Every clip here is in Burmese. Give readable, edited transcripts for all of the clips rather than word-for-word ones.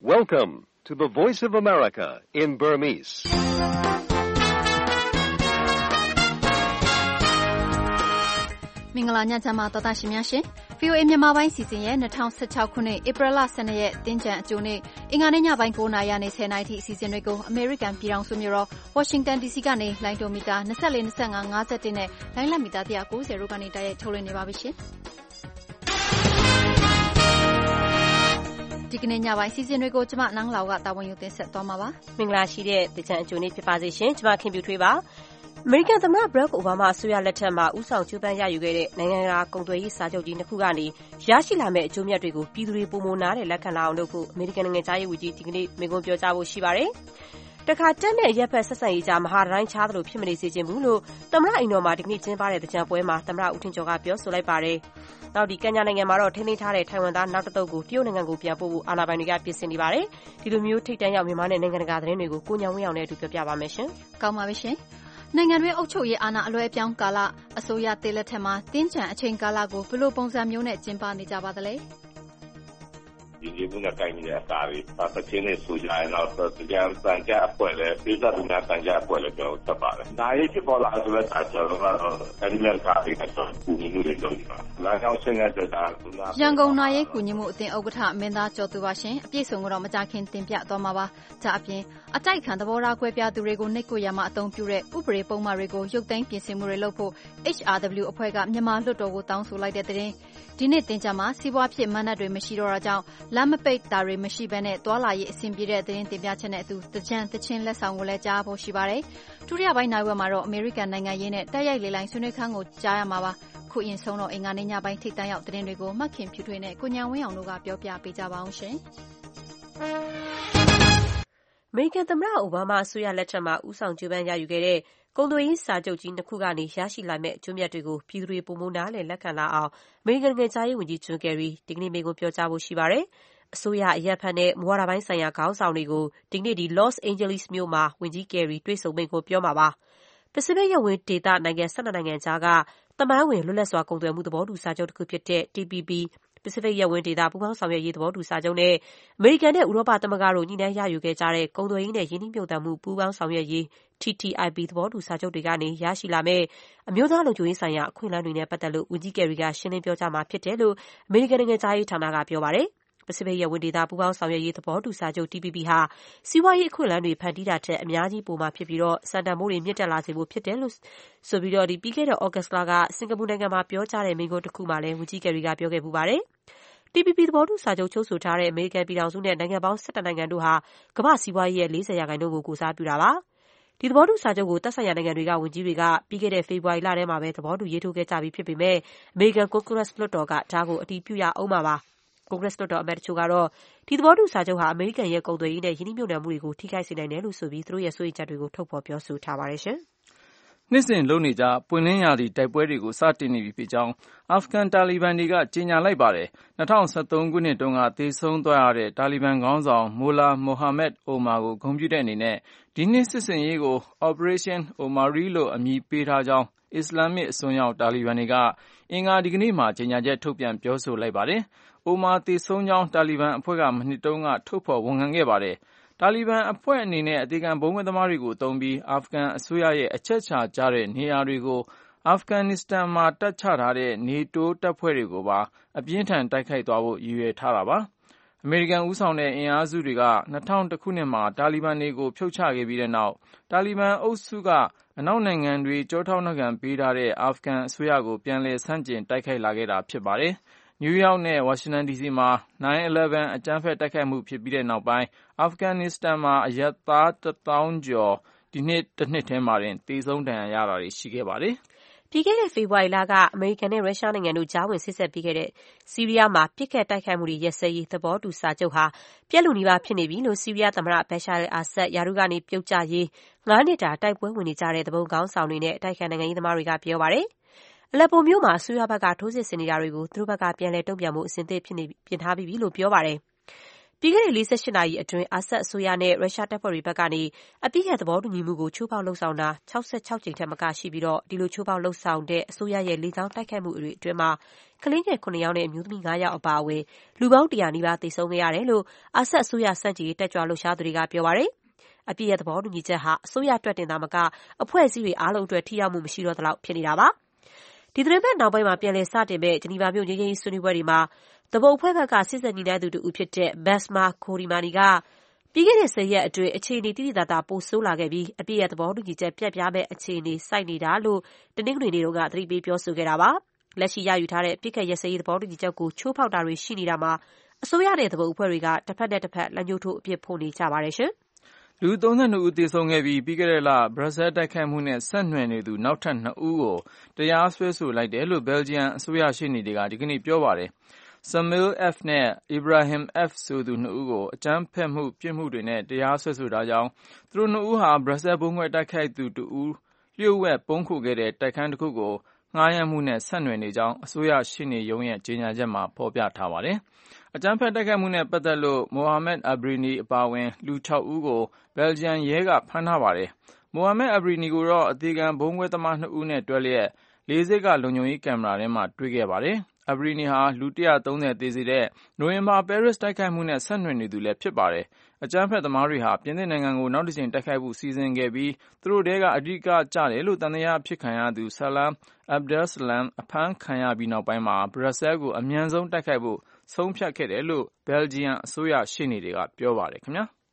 Welcome to the Voice of America in Burmese. ။မင်္ဂလာညချမ်းပါတော်တာရှင်များရှင် VOA မြန်မာပိုင်းစီစဉ်ရဲ့2016ခုနှစ်ဧပြီလ12ရက်တင်းကြံအကျိုးနေ့အင်္ဂါနေ့ညပိုင်း9:00နာရီနဲ့10:00နာရီထိအစီအစဉ်တွေကိုအမေရိကန်ပြည်ထောင်စုမြို့တော် Washington DC ကနေလိုင်းဒိုမီတာ24 25 51နဲ့လိုင်းလက်မီတာ190တို့ကနေတိုက်ရိုက်ထုတ်လွှင့်နေပါပြီရှင်။ဒီကနေ့ညပိုင်းစီစဉ်တွေကိုကျမနန်းလောက်ကတာဝန်ယူတင်ဆက်သွားမှာပါ။မင်္ဂလာရှိတဲ့တင်းကြံအကျိုးနေ့ဖြစ်ပါစေရှင်။ကျမခင်ပြူထွေးပါ။အမေရိကန်သမ္မတ Barack Obama အစိုးရလက်ထက်မှာဦးဆောင်ကြိုးပမ်းရယူခဲ့တဲ့နိုင်ငံတကာကုန်သွယ်ရေးစာချုပ်ကြီးနှစ်ခုကနေရရှိလာမယ့်အကျိုးမြတ်တွေကိုပြည်သူတွေပိုမိုနားလည်လက်ခံလာအောင်လုပ်ဖို့အမေရိကန်နိုင်ငံသားရေးဝန်ကြီးဒီကနေ့မိန့်ခွန်းပြောကြားဖို့ရှိပါတယ်။တခါတက်နဲ့ရပ်ဖက်ဆက်ဆံရေးကြားမဟာတိုင်းချားသလိုဖြစ်မနေစေချင်ဘူးလို့သမ္မတအိမ်တော်မှာဒီကနေ့ကျင်းပတဲ့သင်္ကြန်ပွဲမှာသမ္မတဦးထင်ကျော်ကပြောဆိုလိုက်ပါတယ်။နောက်ဒီကညာနိုင်ငံမှာတော့ထိန်းသိမ်းထားတဲ့ထိုင်ဝမ်သားနောက်တစ်သုတ်ကိုတရုတ်နိုင်ငံကိုပြန်ပို့ဖို့အာဏာပိုင်တွေကပြင်ဆင်နေပါတယ်။ဒီလိုမျိုးထိတ်တန့်ရောက်မြန်မာနဲ့နိုင်ငံတကာသတင်းတွေကိုကိုညောင်ဝင်းအောင်နဲ့အတူပြောပြပါမယ်ရှင်။ကောင်းပါပြီရှင်။နိုင်ငံတွင်းအုပ်ချုပ်ရေးအာဏာအလွှဲအပြောင်းကာလအစိုးရတည်လက်ထက်မှာတင်းကြံအချိန်ကာလကိုဘယ်လိုပုံစံမျိုးနဲ့ကျင်းပနေကြပါသလဲ။ဒီလိုမျိုးကိုင်နေတဲ့အစားတွေပတ်ချင်းနဲ့ဆိုကြရင်တော့တရားစံကြအပွဲလေပြည်သူ့များစံကြအပွဲလေပြောတတ်ပါတယ်။ဒါရေးဖြစ်ပေါ်လာဆိုတဲ့အားကြောင့်တော့အဲဒီမဲ့ကားတွေကတော့ကူညီမှုတွေလုပ်နေတာ။လာကြောင်းဆင်းရဲတဲ့ဒါရန်ကုန်နိုင်ရေးကူညီမှုအသင်းဥက္ကဋ္ဌမင်းသားကျော်သူပါရှင်အပြည့်စုံကတော့မကြခင်တင်ပြသွားမှာပါ။ဒါအပြင်အတိုက်ခံသဘောထားကွဲပြားသူတွေကိုနှိပ်ကွပ်ရမှအသုံးပြုတဲ့ဥပဒေပုံမှန်တွေကိုရုပ်သိမ်းပြင်ဆင်မှုတွေလုပ်ဖို့ HRW အဖွဲ့ကမြန်မာလွှတ်တော်ကိုတောင်းဆိုလိုက်တဲ့တဲ့ဒီနေ့တင်ကြမှာစီးပွားဖြစ်မန္တတွေမရှိတော့တာကြောင့်လမ်းမပိတ်တာတွေမရှိဘဲနဲ့တွာလာရေးအဆင်ပြေတဲ့သတင်းတင်ပြချက်နဲ့အတူတကြံတချင်းလက်ဆောင်ကိုလည်းကြားဖို့ရှိပါတယ်။ဒုတိယပိုင်းနိုင်ဝက်မှာတော့အမေရိကန်နိုင်ငံရေးနဲ့တိုက်ရိုက်လေလိုင်းဆွေးနွေးခန်းကိုကြားရမှာပါ။ခုအရင်ဆုံးတော့အင်္ဂါနေ့ညပိုင်းထိပ်တန်းရောက်သတင်းတွေကိုမှတ်ခင်ဖြူထွေးနဲ့ကိုညံဝင်းအောင်တို့ကပြောပြပေးကြပါအောင်ရှင်။အမေရိကန်သမ္မတအိုဘားမားအစိုးရလက်ထက်မှာဦးဆောင်ကြိုးပမ်းရယူခဲ့တဲ့ကုန်သွယ်ရေးစာချုပ်ကြီးနှစ်ခုကနေရရှိလာမယ့်အကျိုးမြတ်တွေကိုပြည်သူတွေပိုမိုနားလည်လက်ခံလာအောင်အမေရိကန်နိုင်ငံသားရေးဝန်ကြီးဂျွန်ကယ်ရီဒီကနေ့မိန့်ခွန်းပြောကြားဖို့ရှိပါတယ်။အစိုးရအရပ်ဖက်နဲ့မူဝါဒပိုင်းဆိုင်ရာခေါင်းဆောင်တွေကိုဒီကနေ့ဒီ Los Angeles မြို့မှာဝန်ကြီးကယ်ရီတွေ့ဆုံမိန့်ခွန်းပြောမှာပါ။ပစိဖိတ်ရပ်ဝန်းဒေသနိုင်ငံ12နိုင်ငံကြားကသမိုင်းဝင်လွတ်လပ်စွာကုန်သွယ်မှုသဘောတူစာချုပ်တစ်ခုဖြစ်တဲ့ TPP ပစိဖိတ်ရပ်ဝန်းဒေသပူးပေါင်းဆောင်ရွက်ရေးသဘောတူစာချုပ်နဲ့အမေရိကန်နဲ့ဥရောပသမဂ္ဂတို့ညှိနှိုင်းရယူခဲ့ကြတဲ့ကုန်သွယ်ရေးနဲ့ယင်းနှိမ့်မြှုပ်နှံမှုပူးပေါင်းဆောင်ရွက်ရေး TTIP သဘောတူစာချုပ်တွေကနေရရှိလာမယ့်အမျိုးသားလုံခြုံရေးဆိုင်ရာအခွင့်အလမ်းတွေနဲ့ပတ်သက်လို့ဝန်ကြီးကယ်ရီကရှင်းလင်းပြောကြားမှာဖြစ်တယ်လို့အမေရိကန်နိုင်ငံသားရေးဌာနကပြောပါတယ်။ပစိဖိတ်ရပ်ဝန်းဒေသပူးပေါင်းဆောင်ရွက်ရေးသဘောတူစာချုပ် TPP ဟာစီးပွားရေးအခွင့်အလမ်းတွေဖန်တီးတာထက်အများကြီးပိုမှာဖြစ်ပြီးစံတန်ဖိုးတွေမြင့်တက်လာစေဖို့ဖြစ်တယ်လို့ဆိုပြီးပြီးခဲ့တဲ့ဩဂတ်စ်လကစင်ကာပူနိုင်ငံမှာပြောကြားတဲ့မိန့်ခွန်းတစ်ခုမှာလည်းဝန်ကြီးကယ်ရီကပြောခဲ့ပူပါတယ်။ TPP သဘောတူစာချုပ်ချုပ်ဆိုထားတဲ့အမေရိကန်ပြည်ထောင်စုနဲ့နိုင်ငံပေါင်း17နိုင်ငံတို့ဟာကမ္ဘာ့စီးပွားရေးရဲ့ 40% ကိုကိုစားပြုတာပါ။ဒီသဘောတူစာချုပ်ကိုသက်ဆိုင်ရာနိုင်ငံတွေကဝန်ကြီးတွေကပြီးခဲ့တဲ့ဖေဖော်ဝါရီလထဲမှာပဲသဘောတူရေးထိုးခဲ့ကြပြီးဖြစ်ပေမဲ့အမေရိကန်ကွန်ဂရက်လွှတ်တော်ကဒါကိုအတည်ပြုရအောင်ပါ။ကွန်ဂရက်လွှတ်တော်အမတ်တချို့ကတော့ဒီသဘောတူစာချုပ်ဟာအမေရိကန်ရဲ့ကုန်သွယ်ရေးနဲ့ယင်းနှိမ့်မြှုပ်နှံမှုတွေကိုထိခိုက်စေနိုင်တယ်လို့ဆိုပြီးသူတို့ရဲ့စိုးရိမ်ချက်တွေကိုထုတ်ဖော်ပြောဆိုထားပါတယ်ရှင်။နှစ်စဉ်လုပ်နေကြပွင့်လင်းရာသီတိုက်ပွဲတွေကိုစတင်နေပြီဖြစ်ကြောင်းအာဖဂန်တာလီဘန်တွေကကြေညာလိုက်ပါတယ်။2013ခုနှစ်တုန်းကသေဆုံးသွားရတဲ့တာလီဘန်ခေါင်းဆောင်မိုလာမိုဟာမက်အိုမာကိုဂုဏ်ပြုတဲ့အနေနဲ့ဒီနှစ်စစ်ဆင်ရေးကို Operation Omari လို့အမည်ပေးထားကြောင်းအစ္စလာမစ်အစွန်းရောက်တာလီဘန်တွေကအင်္ဂါဒီကနေ့မှာကြေညာချက်ထုတ်ပြန်ပြောဆိုလိုက်ပါတယ်။အိုမာသေဆုံးကြောင်းတာလီဘန်အဖွဲ့ကမနှစ်တုန်းကထုတ်ဖော်ဝန်ခံခဲ့ပါတယ်။တာလီဘန်အဖွဲ့အနေနဲ့အသေခံဗုံးခွဲသမားတွေကိုသုံးပြီးအာဖဂန်အစိုးရရဲ့အချက်ချာကျတဲ့နေရာတွေကိုအာဖဂန်နစ္စတန်မှာတပ်ချထားတဲ့နေတိုးတပ်ဖွဲ့တွေကိုပါအပြင်းထန်တိုက်ခိုက်သွားဖို့ရည်ရွယ်ထားတာပါ။အမေရိကန်ဦးဆောင်တဲ့အင်အားစုတွေက2000ခုနှစ်မှာတာလီဘန်တွေကိုဖြုတ်ချခဲ့ပြီးတဲ့နောက်တာလီဘန်အုပ်စုကအနောက်နိုင်ငံတွေကြောထောက်နောက်ခံပေးထားတဲ့အာဖဂန်အစိုးရကိုပြန်လည်ဆန့်ကျင်တိုက်ခိုက်လာခဲ့တာဖြစ်ပါတယ်။နယူးယောက်နဲ့ဝါရှင်တန်ဒီစီမှာ 9/11 အကြမ်းဖက်တိုက်ခိုက်မှုဖြစ်ပြီးတဲ့နောက်ပိုင်းအာဖဂန်နစ္စတန်မှာအရပ်သား1000ကျော်ဒီနှစ်တစ်နှစ်ထဲမှာတင်သေဆုံးဒဏ်ရာရတာတွေရှိခဲ့ပါတယ်။ပြီးခဲ့တဲ့ဖေဖော်ဝါရီလကအမေရိကန်နဲ့ရုရှားနိုင်ငံတို့ကြားဝင်ဆစ်ဆက်ပြီးခဲ့တဲ့ဆီးရီးယားမှာပစ်ခတ်တိုက်ခိုက်မှုတွေရပ်စဲရေးသဘောတူစာချုပ်ဟာပြည့်လူနီးပါးဖြစ်နေပြီလို့ဆီးရီးယားသမ္မတဘရှာအယ်အာဆတ်ယာရုကနေပြုတ်ကျရေး9နှစ်တာတိုက်ပွဲဝင်နေကြတဲ့သူပုန်ခေါင်းဆောင်တွေနဲ့အတိုက်အခံနိုင်ငံရေးသမားတွေကပြောပါတယ်။အလက်ပိုမြို့မှာအစိုးရဘက်ကထိုးစစ်ဆင်နေတာတွေကိုသူတို့ဘက်ကပြန်လည်တုံ့ပြန်မှုအဆင်သင့်ပြင်ထားပြီးပြီလို့ပြောပါတယ်။ပြီးခဲ့တဲ့48နာရီအတွင်းအာဆတ်အစိုးရနဲ့ရုရှားတပ်ဖွဲ့တွေဘက်ကနေအပြစ်ရသဘောတူညီမှုကိုချိုးဖောက်လှုပ်ဆောင်တာ66ကြိမ်ထက်မကရှိပြီးဒီလိုချိုးဖောက်လှုပ်ဆောင်တဲ့အစိုးရရဲ့လေကြောင်းတိုက်ခိုက်မှုတွေအတွင်းမှာကလေးငယ်9ယောက်နဲ့အမျိုးသမီး9ယောက်အပါအဝင်လူပေါင်း100နီးပါးသေဆုံးခဲ့ရတယ်လို့အာဆတ်အစိုးရစန့်ကျင်ရေးတက်ကြွလှုပ်ရှားသူတွေကပြောပါတယ်။အပြစ်ရသဘောတူညီချက်ဟာအစိုးရအတွက်တင်သာမကအဖွဲ့အစည်းတွေအားလုံးအတွက်ထိရောက်မှုမရှိတော့သလောက်ဖြစ်နေတာပါ။ဒီသတင်းပတ်နောက်ပိုင်းမှာပြန်လည်စတင်မဲ့ဂျနီဗာမြို့ငြိမ်းချမ်းရေးဆွေးနွေးပွဲတွေမှာတဘုံအဖွဲ့ဘက်ကစစ်စင်ညီနိုင်သူတူဦးဖြစ်တဲ့ Basma Khorimani ကပြီးခဲ့တဲ့10ရက်အတွင်းအခြေအနေတိတိကျကျပိုဆိုးလာခဲ့ပြီးအပြည့်ရသဘောတူညီချက်ပြတ်ပြားမဲ့အခြေအနေစိုက်နေတာလို့တနင်္ဂနွေနေ့ကသတိပေးပြောဆိုခဲ့တာပါ။လက်ရှိရယူထားတဲ့ပြစ်ခတ်ရစရေးသဘောတူညီချက်ကိုချိုးဖောက်တာတွေရှိနေတာမှာအစိုးရတဲ့တဘုံအဖွဲ့တွေကတစ်ဖက်နဲ့တစ်ဖက်လက်ညှိုးထိုးအပြစ်ဖို့နေကြပါတယ်ရှင်။လူ32ဦးသေဆုံးခဲ့ပြီးပြီးခဲ့တဲ့လဘရပ်ဆဲတိုက်ခိုက်မှုနဲ့ဆက်နွယ်နေသူနောက်ထပ်2ဦးကိုတရားစွဲဆိုလိုက်တယ်လို့ဘယ်လ်ဂျီယံအစိုးရရှေ့နေတွေကဒီကနေ့ပြောပါတယ်။ Samil F နဲ့ Ibrahim F ဆိုသူ2ဦးကိုအကြမ်းဖက်မှုပြစ်မှုတွေနဲ့တရားစွဲဆိုတာကြောင့်သူတို့2ဦးဟာဘရပ်ဆဲဘုံခွဲတိုက်ခိုက်သူ2ဦးလျှို့ဝှက်ပုံခိုခဲ့တဲ့တိုက်ခန်းတစ်ခုကိုငှားရမ်းမှုနဲ့ဆက်နွယ်နေကြောင်းအစိုးရရှေ့နေရုံးရဲ့ကြေညာချက်မှာဖော်ပြထားပါတယ်။အကြမ်းဖက်တိုက်ခိုက်မှုနဲ့ပတ်သက်လို့ Mohamed Abrini အပါအဝင်လူ6ဦးကိုဘယ်လ်ဂျီယံရဲကဖမ်းထားပါတယ်။ Mohamed Abrini ကိုတော့အသေးခံဘုံခွဲသမား2ဦးနဲ့တွဲလျက်လေးစစ်ကလုံခြုံရေးကင်မရာထဲမှာတွေ့ခဲ့ပါတယ်။ Abrini ဟာလူ130သေစေတဲ့နိုဝင်ဘာပဲရစ်တိုက်ခိုက်မှုနဲ့ဆက်နွယ်နေသူလည်းဖြစ်ပါတယ်။အကြမ်းဖက်သမားတွေဟာပြင်သစ်နိုင်ငံကိုနောက်တစ်ကြိမ်တိုက်ခိုက်ဖို့စီစဉ်ခဲ့ပြီးသူတို့ထဲကအဓိကကျတယ်လို့သံသယဖြစ်ခံရသူ Salam Abdeslam အဖမ်းခံရပြီးနောက်ပိုင်းမှာဘရပ်ဆဲကိုအမြန်ဆုံးတိုက်ခိုက်ဖို့ဆုံးဖြတ်ခဲ့တယ်လို့ဘယ်လ်ဂျီယံအစိုးရရှေ့နေတွေကပြောပါတယ်ခင်ဗျာ။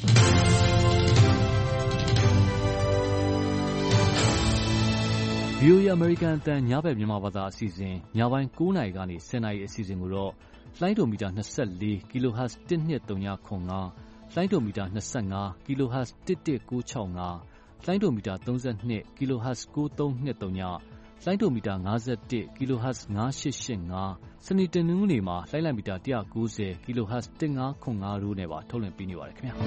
VOA အမေရိကန်အသံညဘက်မြန်မာဘာသာအစီအစဉ်ညပိုင်း9နာရီကနေ10နာရီအစီအစဉ်ကိုတော့လိုင်းဒိုမီတာ24 kHz 12395လိုင်းဒိုမီတာ25 kHz 11965လိုင်းဒိုမီတာ32 kHz 9323လိုင်းဒိုမီတာ51 kHz 9885စနေတနင်္ဂနွေမှာလိုင်းလံမီတာ190 kHz 1505တို့နဲ့ပါထုတ်လွှင့်ပေးနေပါတယ်ခင်ဗျာ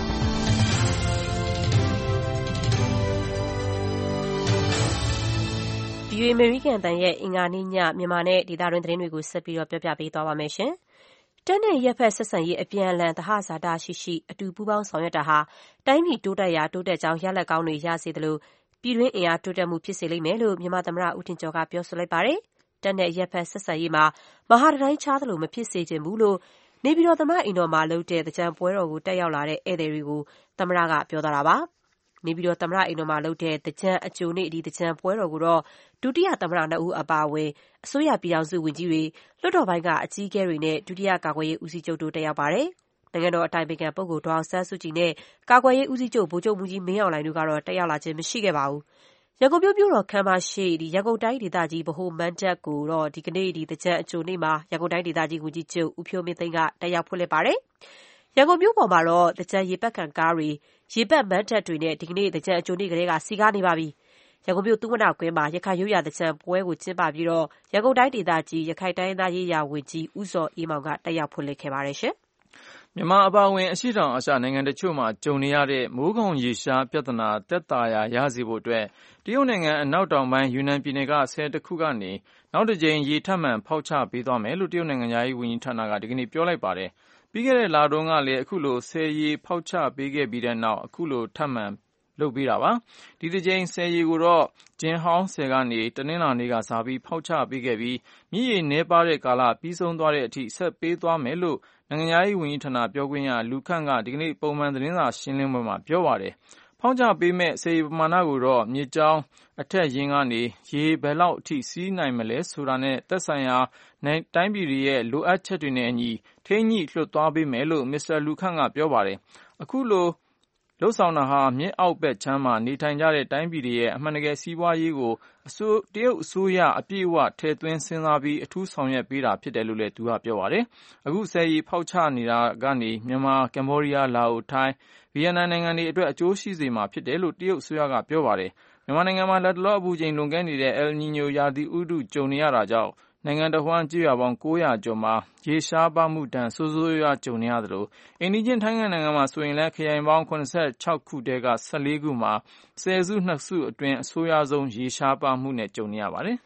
ဒီအမေရိကန်တန်ရဲ့အင်္ဂါနေ့ညမြန်မာနဲ့ဒေသတွင်းသတင်းတွေကိုဆက်ပြီးတော့ပြောပြပေးသွားပါမယ်ရှင်။တက်နဲ့ရက်ဖက်ဆက်ဆံရေးအပြန်အလှန်သဟဇာတရှိအတူပူးပေါင်းဆောင်ရွက်တာဟာတိုင်းပြည်တိုးတက်ရာတိုးတက်ကြောင်းရလဒ်ကောင်းတွေရစေသလိုပြည်တွင်းအင်အားတိုးတက်မှုဖြစ်စေလိမ့်မယ်လို့မြန်မာသမ္မတဦးထင်ကျော်ကပြောဆိုလိုက်ပါတယ်။တက်နဲ့ရက်ဖက်ဆက်ဆံရေးမှာမဟာတိုင်းခြားသလိုမဖြစ်စေချင်ဘူးလို့နေပြည်တော်သမ္မတအိမ်တော်မှာလုပ်တဲ့သကြံပွဲတော်ကိုတက်ရောက်လာတဲ့ဧည့်သည်တွေကိုသမ္မတကပြောသွားတာပါ။နေပြည်တော်သမ္မတအိမ်တော်မှာလုပ်တဲ့သကြံအကြိုနေ့သကြံပွဲတော်ကိုတော့ဒုတိယသမ္မတ2ဦးအပါအဝင်အစိုးရပြည်ထောင်စုဝန်ကြီးတွေလွှတ်တော်ပိုင်းကအကြီးအကဲတွေနဲ့ဒုတိယကာကွယ်ရေးဦးစီးချုပ်တို့တက်ရောက်ပါတယ်။နိုင်ငံတော်အတိုင်ပင်ခံပုဂ္ဂိုလ်ဒေါ်အောင်ဆန်းစုကြည်နဲ့ကာကွယ်ရေးဦးစီးချုပ်ဗိုလ်ချုပ်မှူးကြီးမင်းအောင်လှိုင်တို့ကတော့တက်ရောက်လာခြင်းမရှိခဲ့ပါဘူး။ရန်ကုန်မြို့တော်ခမ်းမရှိရန်ကုန်တိုင်းဒေသကြီးဗဟိုမဏ္ဍပ်ကိုတော့ဒီကနေ့သကြံအကြိုနေ့မှာရန်ကုန်တိုင်းဒေသကြီးဝန်ကြီးချုပ်ဦးဖြိုးမင်းသိန်းကတက်ရောက်ဖွင့်လှစ်ပါတယ်။ရန်ကုန်မြို့ပေါ်မှာတော့သကြံရေပက်ခံကားတွေရေပက်မဏ္ဍပ်တွေနဲ့ဒီကနေ့သကြံအကြိုနေ့ကလေးကစီကားနေပါပြီ။ရန်ကုန်မြို့သုဝဏ္ဏကွင်းမှာရခိုင်ရိုးရာသကြံပွဲကိုကျင်းပပြီးတော့ရန်ကုန်တိုင်းဒေသကြီးရခိုင်တိုင်းသားရေးရာဝန်ကြီးဦးစောအေးမောင်ကတက်ရောက်ဖွင့်လှစ်ခဲ့ပါတယ်ရှင်။မြန်မာအပါအဝင်အရှေ့တောင်အာရှနိုင်ငံတချို့မှာကြုံနေရတဲ့မိုးခေါင်ရေရှားပြဿနာသက်သာရာရစေဖို့အတွက်တရုတ်နိုင်ငံအနောက်တောင်ပိုင်းယူနန်ပြည်နယ်ကဆည်တစ်ခုကနေနောက်တစ်ကြိမ်ရေထပ်မံဖောက်ချပေးသွားမယ်လို့တရုတ်နိုင်ငံသားရေးဝန်ကြီးဌာနကဒီကနေ့ပြောလိုက်ပါတယ်။ပြီးခဲ့တဲ့လတုန်းကလည်းအခုလိုဆည်ရေဖောက်ချပေးခဲ့ပြီးတဲ့နောက်အခုလိုထပ်မံလုပ်ပေးတာပါ။ဒီတစ်ကြိမ်ဆည်ရေကိုတော့ကျင်းဟောင်းဆည်ကနေတနင်္လာနေ့ကစပြီးဖောက်ချပေးခဲ့ပြီးမြစ်ရေနည်းပါးတဲ့ကာလပြီးဆုံးသွားတဲ့အထိဆက်ပေးသွားမယ်လို့နိုင်ငံသားရေးဝန်ကြီးဌာနပြောခွင့်ရလူခန့်ကဒီကနေ့ပုံမှန်သတင်းစာရှင်းလင်းပွဲမှာပြောပါတယ်။ဖောက်ချပေးမဲ့ဆည်ရေပမာဏကိုတော့မြစ်ကြောင်းအထက်ရင်းကနေရေဘယ်လောက်အထိစီးနိုင်မလဲဆိုတာနဲ့သက်ဆိုင်ရာတိုင်းပြည်တွေရဲ့လိုအပ်ချက်တွေနဲ့အညီထိန်းညှိလွှတ်သွားပေးမယ်လို့မစ္စတာလူခန့်ကပြောပါတယ်။အခုလိုလှုပ်ဆောင်တာဟာမြစ်အောက်ဘက်ခြမ်းမှာနေထိုင်ကြတဲ့တိုင်းပြည်တွေရဲ့အမှန်တကယ်စီးပွားရေးကိုတရုတ်အစိုးရအပြည့်အဝထည့်သွင်းစဉ်းစားပြီးအထူးဆောင်ရွက်ပေးတာဖြစ်တယ်လို့လည်းသူကပြောပါတယ်။အခုဆည်ရေဖောက်ချနေတာကနေမြန်မာ၊ကမ္ဘောဒီးယား၊လာအို၊ထိုင်း၊ဗီယက်နမ်နိုင်ငံတွေအတွက်အကျိုးရှိစေမှာဖြစ်တယ်လို့တရုတ်အစိုးရကပြောပါတယ်။မြန်မာနိုင်ငံမှာလတ်တလောအပူချိန်လွန်ကဲနေတဲ့ El Niño ရာသီဥတုကြုံနေရတာကြောင့်နိုင်ငံတဝှမ်းကျေးရွာပေါင်း900ကျော်မှာရေရှားပါးမှုဒဏ်ဆိုးဆိုးရွားကြုံနေရသလိုအိမ်နီးချင်းထိုင်းနိုင်ငံမှာဆိုရင်လည်းခရိုင်ပေါင်း86ခုထဲက14ခုမှာဆယ်စု2စုအတွင်းအဆိုးရွားဆုံးရေရှားပါးမှုနဲ့ကြုံနေရပါတယ်။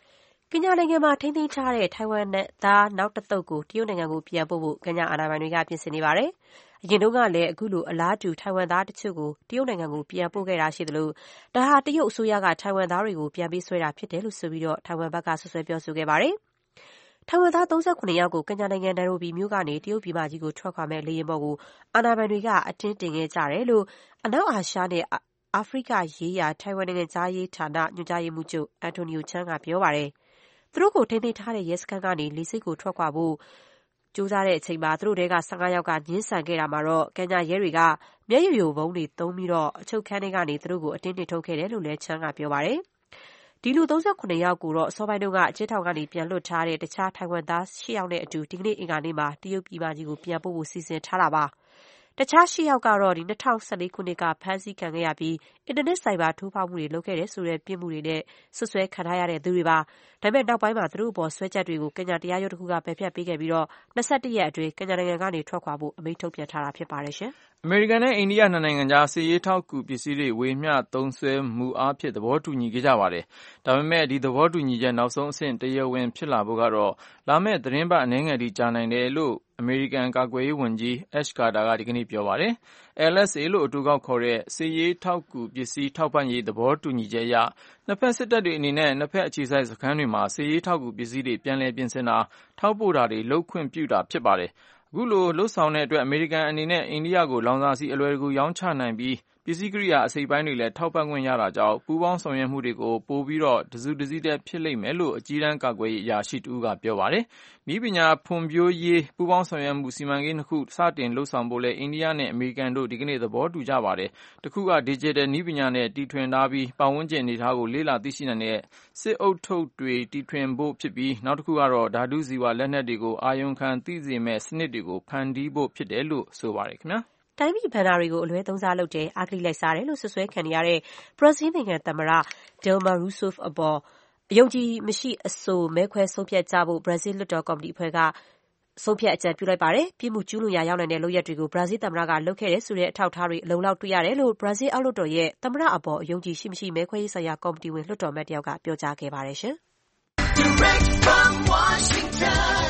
ကင်ညာနိုင်ငံမှာထိန်းသိမ်းထားတဲ့ထိုင်ဝမ်သားနောက်တစ်သုတ်ကိုတရုတ်နိုင်ငံကိုပြန်ပို့ဖို့ကင်ညာအာဏာပိုင်တွေကပြင်ဆင်နေပါတယ်။အရင်တုန်းကလည်းအခုလိုအလားတူထိုင်ဝမ်သားတချို့ကိုတရုတ်နိုင်ငံကိုပြန်ပို့ခဲ့တာရှိသလိုဒါဟာတရုတ်အစိုးရကထိုင်ဝမ်သားတွေကိုပြန်ပေးဆွဲတာဖြစ်တယ်လို့ဆိုပြီးထိုင်ဝမ်ဘက်ကဆွဆွဲပြောဆိုခဲ့ပါတယ်။ထိုင်ဝမ်သား39ယောက်ကိုကင်ညာနိုင်ငံနိုင်ရိုဘီမြို့ကနေတရုတ်ပြည်မကြီးကိုထွက်ခွာမဲ့လေယာဉ်ပေါ်ကိုအာဏာပိုင်တွေကအတင်းတင်ခဲ့ကြတယ်လို့အနောက်အာရှနဲ့အာဖရိကရေးရာထိုင်ဝမ်နိုင်ငံသားရေးဌာနညွှန်ကြားရေးမှူးချုပ်အန်တိုနီယိုချန်းကပြောပါတယ်။သူတို့ကိုထိန်းသိမ်းထားတဲ့ရဲစခန်းကနေလေဆိပ်ကိုထွက်ခွာဖို့ကြိုးစားတဲ့အချိန်မှာသူတို့ထဲက15ယောက်ကငင်းဆန်ခဲ့တာမှာတော့ကင်ညာရဲတွေကမျက်ရည်ယိုဗုံးတွေသုံးပြီးအချုပ်ခန်းထဲကနေသူတို့ကိုအတင်းနှင်ထုတ်ခဲ့တယ်လို့လည်းချန်းကပြောပါတယ်။ဒီလူ39ယောက်ကိုတော့အစောပိုင်းတုန်းကအကျဉ်းထောင်ကနေပြန်လွှတ်ထားတဲ့တခြားထိုင်ဝမ်သား10ယောက်နဲ့အတူဒီကနေ့အင်္ဂါနေ့မှာတရုတ်ပြည်မကြီးကိုပြန်ပို့ဖို့စီစဉ်ထားတာပါ။တခြား10ယောက်ကတော့2014ခုနှစ်ကဖမ်းဆီးခံခဲ့ရပြီးအင်တာနက်ဆိုင်ဘာထိုးဖောက်မှုတွေလုပ်ခဲ့တဲ့ဆိုတဲ့ပြစ်မှုတွေနဲ့ဆွဆွဲခံထားရတဲ့သူတွေပါ။ဒါပေမဲ့နောက်ပိုင်းမှာသူတို့အပေါ်ဆွဲချက်တွေကိုကင်ညာတရားရုံးတစ်ခုကပယ်ဖျက်ပေးခဲ့ပြီး21ရက်အတွင်းကင်ညာနိုင်ငံကနေထွက်ခွာဖို့အမိန့်ထုတ်ပြန်ထားတာဖြစ်ပါတယ်ရှင်။အမေရိကန်နဲ့အိန္ဒိယနှစ်နိုင်ငံကြားစစ်ရေးထောက်ကူပစ္စည်းတွေဝေမျှသုံးစွဲမှုအားဖြင့်သဘောတူညီခဲ့ကြပါတယ်။ဒါပေမဲ့ဒီသဘောတူညီချက်နောက်ဆုံးအဆင့်တရားဝင်ဖြစ်လာဖို့ကတော့လာမယ့်သတင်းပတ်အနည်းငယ်ထိကြာနိုင်တယ်လို့အမေရိကန်ကာကွယ်ရေးဝန်ကြီး Ash Carter ကဒီကနေ့ပြောပါတယ်။ LSA လို့အတူကောက်ခေါ်တဲ့စစ်ရေးထောက်ကူပစ္စည်းထောက်ပံ့ရေးသဘောတူညီချက်အရနှစ်ဖက်စစ်တပ်တွေအနေနဲ့နှစ်ဖက်အခြေစိုက်စခန်းတွေမှာစစ်ရေးထောက်ကူပစ္စည်းတွေပြန်လည်ပြင်ဆင်တာထောက်ပို့တာတွေလုပ်ခွင့်ပြုတာဖြစ်ပါတယ်။အခုလိုလှုပ်ဆောင်တဲ့အတွက်အမေရိကန်အနေနဲ့အိန္ဒိယကိုလောင်စာဆီအလွယ်တကူရောင်းချနိုင်ပြီးပစ္စည်းကိရိယာအစိတ်ပိုင်းတွေလည်းထောက်ပံ့ခွင့်ရတာကြောင့်ပူးပေါင်းဆောင်ရွက်မှုတွေကိုပိုပြီးတစုတစည်းတည်းဖြစ်လိမ့်မယ်လို့အကြီးတန်းကာကွယ်ရေးအရာရှိတဦးကပြောပါတယ်။နည်းပညာဖွံ့ဖြိုးရေးပူးပေါင်းဆောင်ရွက်မှုစီမံကိန်းနှစ်ခုစတင်လှုပ်ဆောင်ဖို့လည်းအိန္ဒိယနဲ့အမေရိကန်တို့ဒီကနေ့သဘောတူကြပါတယ်။တစ်ခုက Digital နည်းပညာနဲ့တီထွင်ထားပြီးပတ်ဝန်းကျင်အနေအထားကိုလေ့လာသိရှိနိုင်တဲ့စစ်အုပ်ထုပ်တွေတီထွင်ဖို့ဖြစ်ပြီးနောက်တစ်ခုကတော့ဓာတုဇီဝလက်နက်တွေကိုအာရုံခံသိစေမယ့်စနစ်တွေကိုဖန်တီးဖို့ဖြစ်တယ်လို့ဆိုပါတယ်ခင်ဗျာ။တိုင်းပြည်ဘဏ္ဍာတွေကိုအလွဲသုံးစားလုပ်တယ်၊အဂတိလိုက်စားတယ်လို့ဆွဆွဲခံနေရတဲ့ဘရာဇီးနိုင်ငံသမ္မတ Dilma Rousseff အပေါ်အယုံကြည်မရှိအဆိုမဲခွဲဆုံးဖြတ်ကြဖို့ဘရာဇီးလွှတ်တော်ကော်မတီအဖွဲ့ကဆုံးဖြတ်အကြံပြုလိုက်ပါတယ်။ပြစ်မှုကျူးလွန်ရာရောက်နိုင်တဲ့လုပ်ရပ်တွေကိုဘရာဇီးသမ္မတကလုပ်ခဲ့တဲ့ဆိုတဲ့အထောက်အထားတွေအလုံအလောက်တွေ့ရတယ်လို့ဘရာဇီးအောက်လွှတ်တော်ရဲ့သမ္မတအပေါ်အယုံကြည်ရှိမရှိမဲခွဲရေးဆိုင်ရာကော်မတီဝင်လွှတ်တော်အမတ်တယောက်ကပြောကြားခဲ့ပါတယ်ရှင်။ Direct from Washington,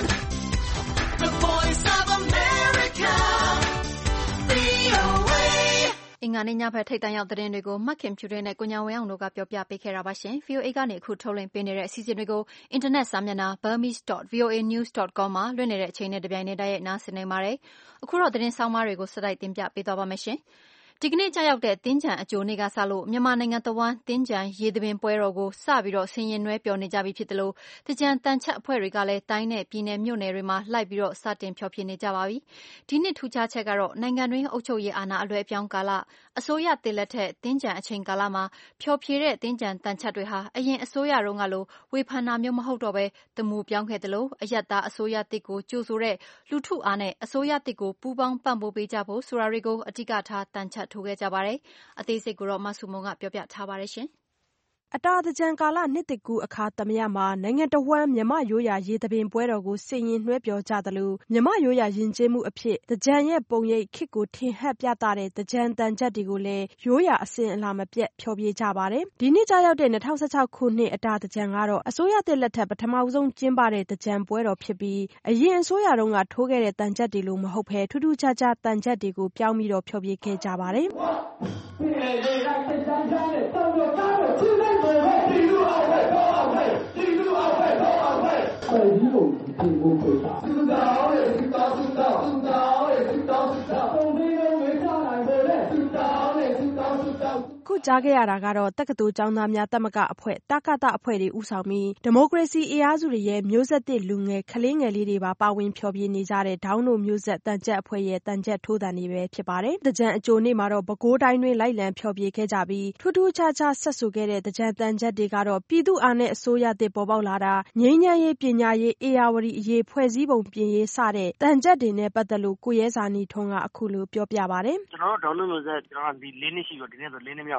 the Voice of America, VOA အင်္ဂါနေ့ညဘက်ထိပ်တန်းရောက်သတင်းတွေကိုမခင်ဖြူတဲ့နဲ့ကိုညာဝင်းအောင်တို့ကပြောပြပေးခဲ့တာပါရှင်။ VOA ကနေအခုထုတ်လွှင့်ပေးနေတဲ့အစီအစဉ်တွေကိုအင်တာနက်စာမျက်နှာ burmese.voanews.com မှာလွှင့်နေတဲ့အချိန်နဲ့တပြိုင်နက်တည်းရဲ့နားဆင်နိုင်ပါတယ်။အခုတော့သတင်းဆောင်မတွေကိုစတိုက်တင်ပြပေးသွားပါမယ်ရှင်။ဒီကနေ့ကြာရောက်တဲ့တင်းကြံအကြိုနေ့ကစလို့မြန်မာနိုင်ငံတဝန်းတင်းကြံရေသဘင်ပွဲတော်ကိုစပြီးဆင်ရင်နွဲပျော်နေကြပြီဖြစ်တယ်လို့တကြံတန်ချက်အဖွဲ့တွေကလည်းတိုင်းနဲ့ပြည်နယ်မြို့နယ်တွေမှာလိုက်ပြီးစတင်ဖျော်ဖြေနေကြပါပြီ။ဒီနှစ်ထူးခြားချက်ကတော့နိုင်ငံတွင်းအုပ်ချုပ်ရေးအာဏာအလွဲအပြောင်းကာလအစိုးရသစ်လက်ထက်တင်းကြံအချိန်ကာလမှာဖျော်ဖြေတဲ့တင်းကြံတန်ချက်တွေဟာအရင်အစိုးရတုန်းကလိုဝေဖန်တာမျိုးမဟုတ်တော့ပဲတမူပြောင်းခဲ့တယ်လို့အရပ်သားအစိုးရသစ်ကိုကြိုဆိုတဲ့လူထုအားနဲ့အစိုးရသစ်ကိုပူးပေါင်းပံ့ပိုးပေးကြဖို့ဆိုတာတွေကိုအဓိကထားတန်ချက်ထိုးခဲ့ကြပါတယ်။အသေးစိတ်ကိုတော့မဆုမွန်ကပြောပြထားပါတယ်ရှင်။အတာသင်္ကြန်ကာလနှစ်သစ်ကူးအခါသမယမှာနိုင်ငံတဝှမ်းမြမရိုးရာရေသဘင်ပွဲတော်ကိုဆင်ရင်နှွဲပျော်ကြသလိုမြမရိုးရာယဉ်ကျေးမှုအဖြစ်သင်္ကြန်ရဲ့ပုံရိပ်ခေတ်ကိုထင်ဟပ်ပြသတဲ့သင်္ကြန်တန်ချက်တွေကိုလည်းရိုးရာအစဉ်အလာမပြတ်ဖျော်ဖြေကြပါတယ်။ဒီနှစ်ကြာရောက်တဲ့2016ခုနှစ်အတာသင်္ကြန်ကတော့အစိုးရသစ်လက်ထက်ပထမဆုံးကျင်းပတဲ့သင်္ကြန်ပွဲတော်ဖြစ်ပြီးအရင်အစိုးရတုန်းကထိုးခဲ့တဲ့တန်ချက်တွေလိုမဟုတ်ဘဲထူးထူးခြားခြားတန်ချက်တွေကိုပြောင်းပြီးဖျော်ဖြေခဲ့ကြပါတယ်။ခုကြားခဲ့ရတာကတော့တက္ကသိုလ်ကျောင်းသားများသမဂ္ဂအဖွဲ့တကသအဖွဲ့တွေဦးဆောင်ပြီးဒီမိုကရေစီအင်အားစုတွေရဲ့မျိုးဆက်သစ်လူငယ်ကလေးငယ်လေးတွေပါပါဝင်ဖျော်ဖြေနေကြတဲ့ဒေါင်းတို့မျိုးဆက်တန်ချက်အဖွဲ့ရဲ့တန်ချက်ထိုးသံတွေပဲဖြစ်ပါတယ်။သင်္ကြန်အကြိုနေ့မှာတော့ပဲခူးတိုင်းတွင်လိုက်လံဖျော်ဖြေခဲ့ကြပြီးထူးထူးခြားခြားဆက်ဆိုခဲ့တဲ့သင်္ကြန်တန်ချက်တွေကတော့ပြည်သူ့အာဏာနဲ့အစိုးရသစ်ပေါ်ပေါက်လာတာငြိမ်းချမ်းရေးပညာရေးအေယာဝတီအရေးဖွဲ့စည်းပုံပြင်ရေးစတဲ့တန်ချက်တွေနဲ့ပတ်သက်လို့ကိုရဲဇာနီထွန်းကအခုလိုပြောပြပါတယ်။ကျွန်တော်တို့ဒေါင်းတို့မျိုးဆက်ကျွန်တော်ကဒီ၄နှစ်ရှိတော့ဒီနေ့ဆို၄နှစ်မြောက်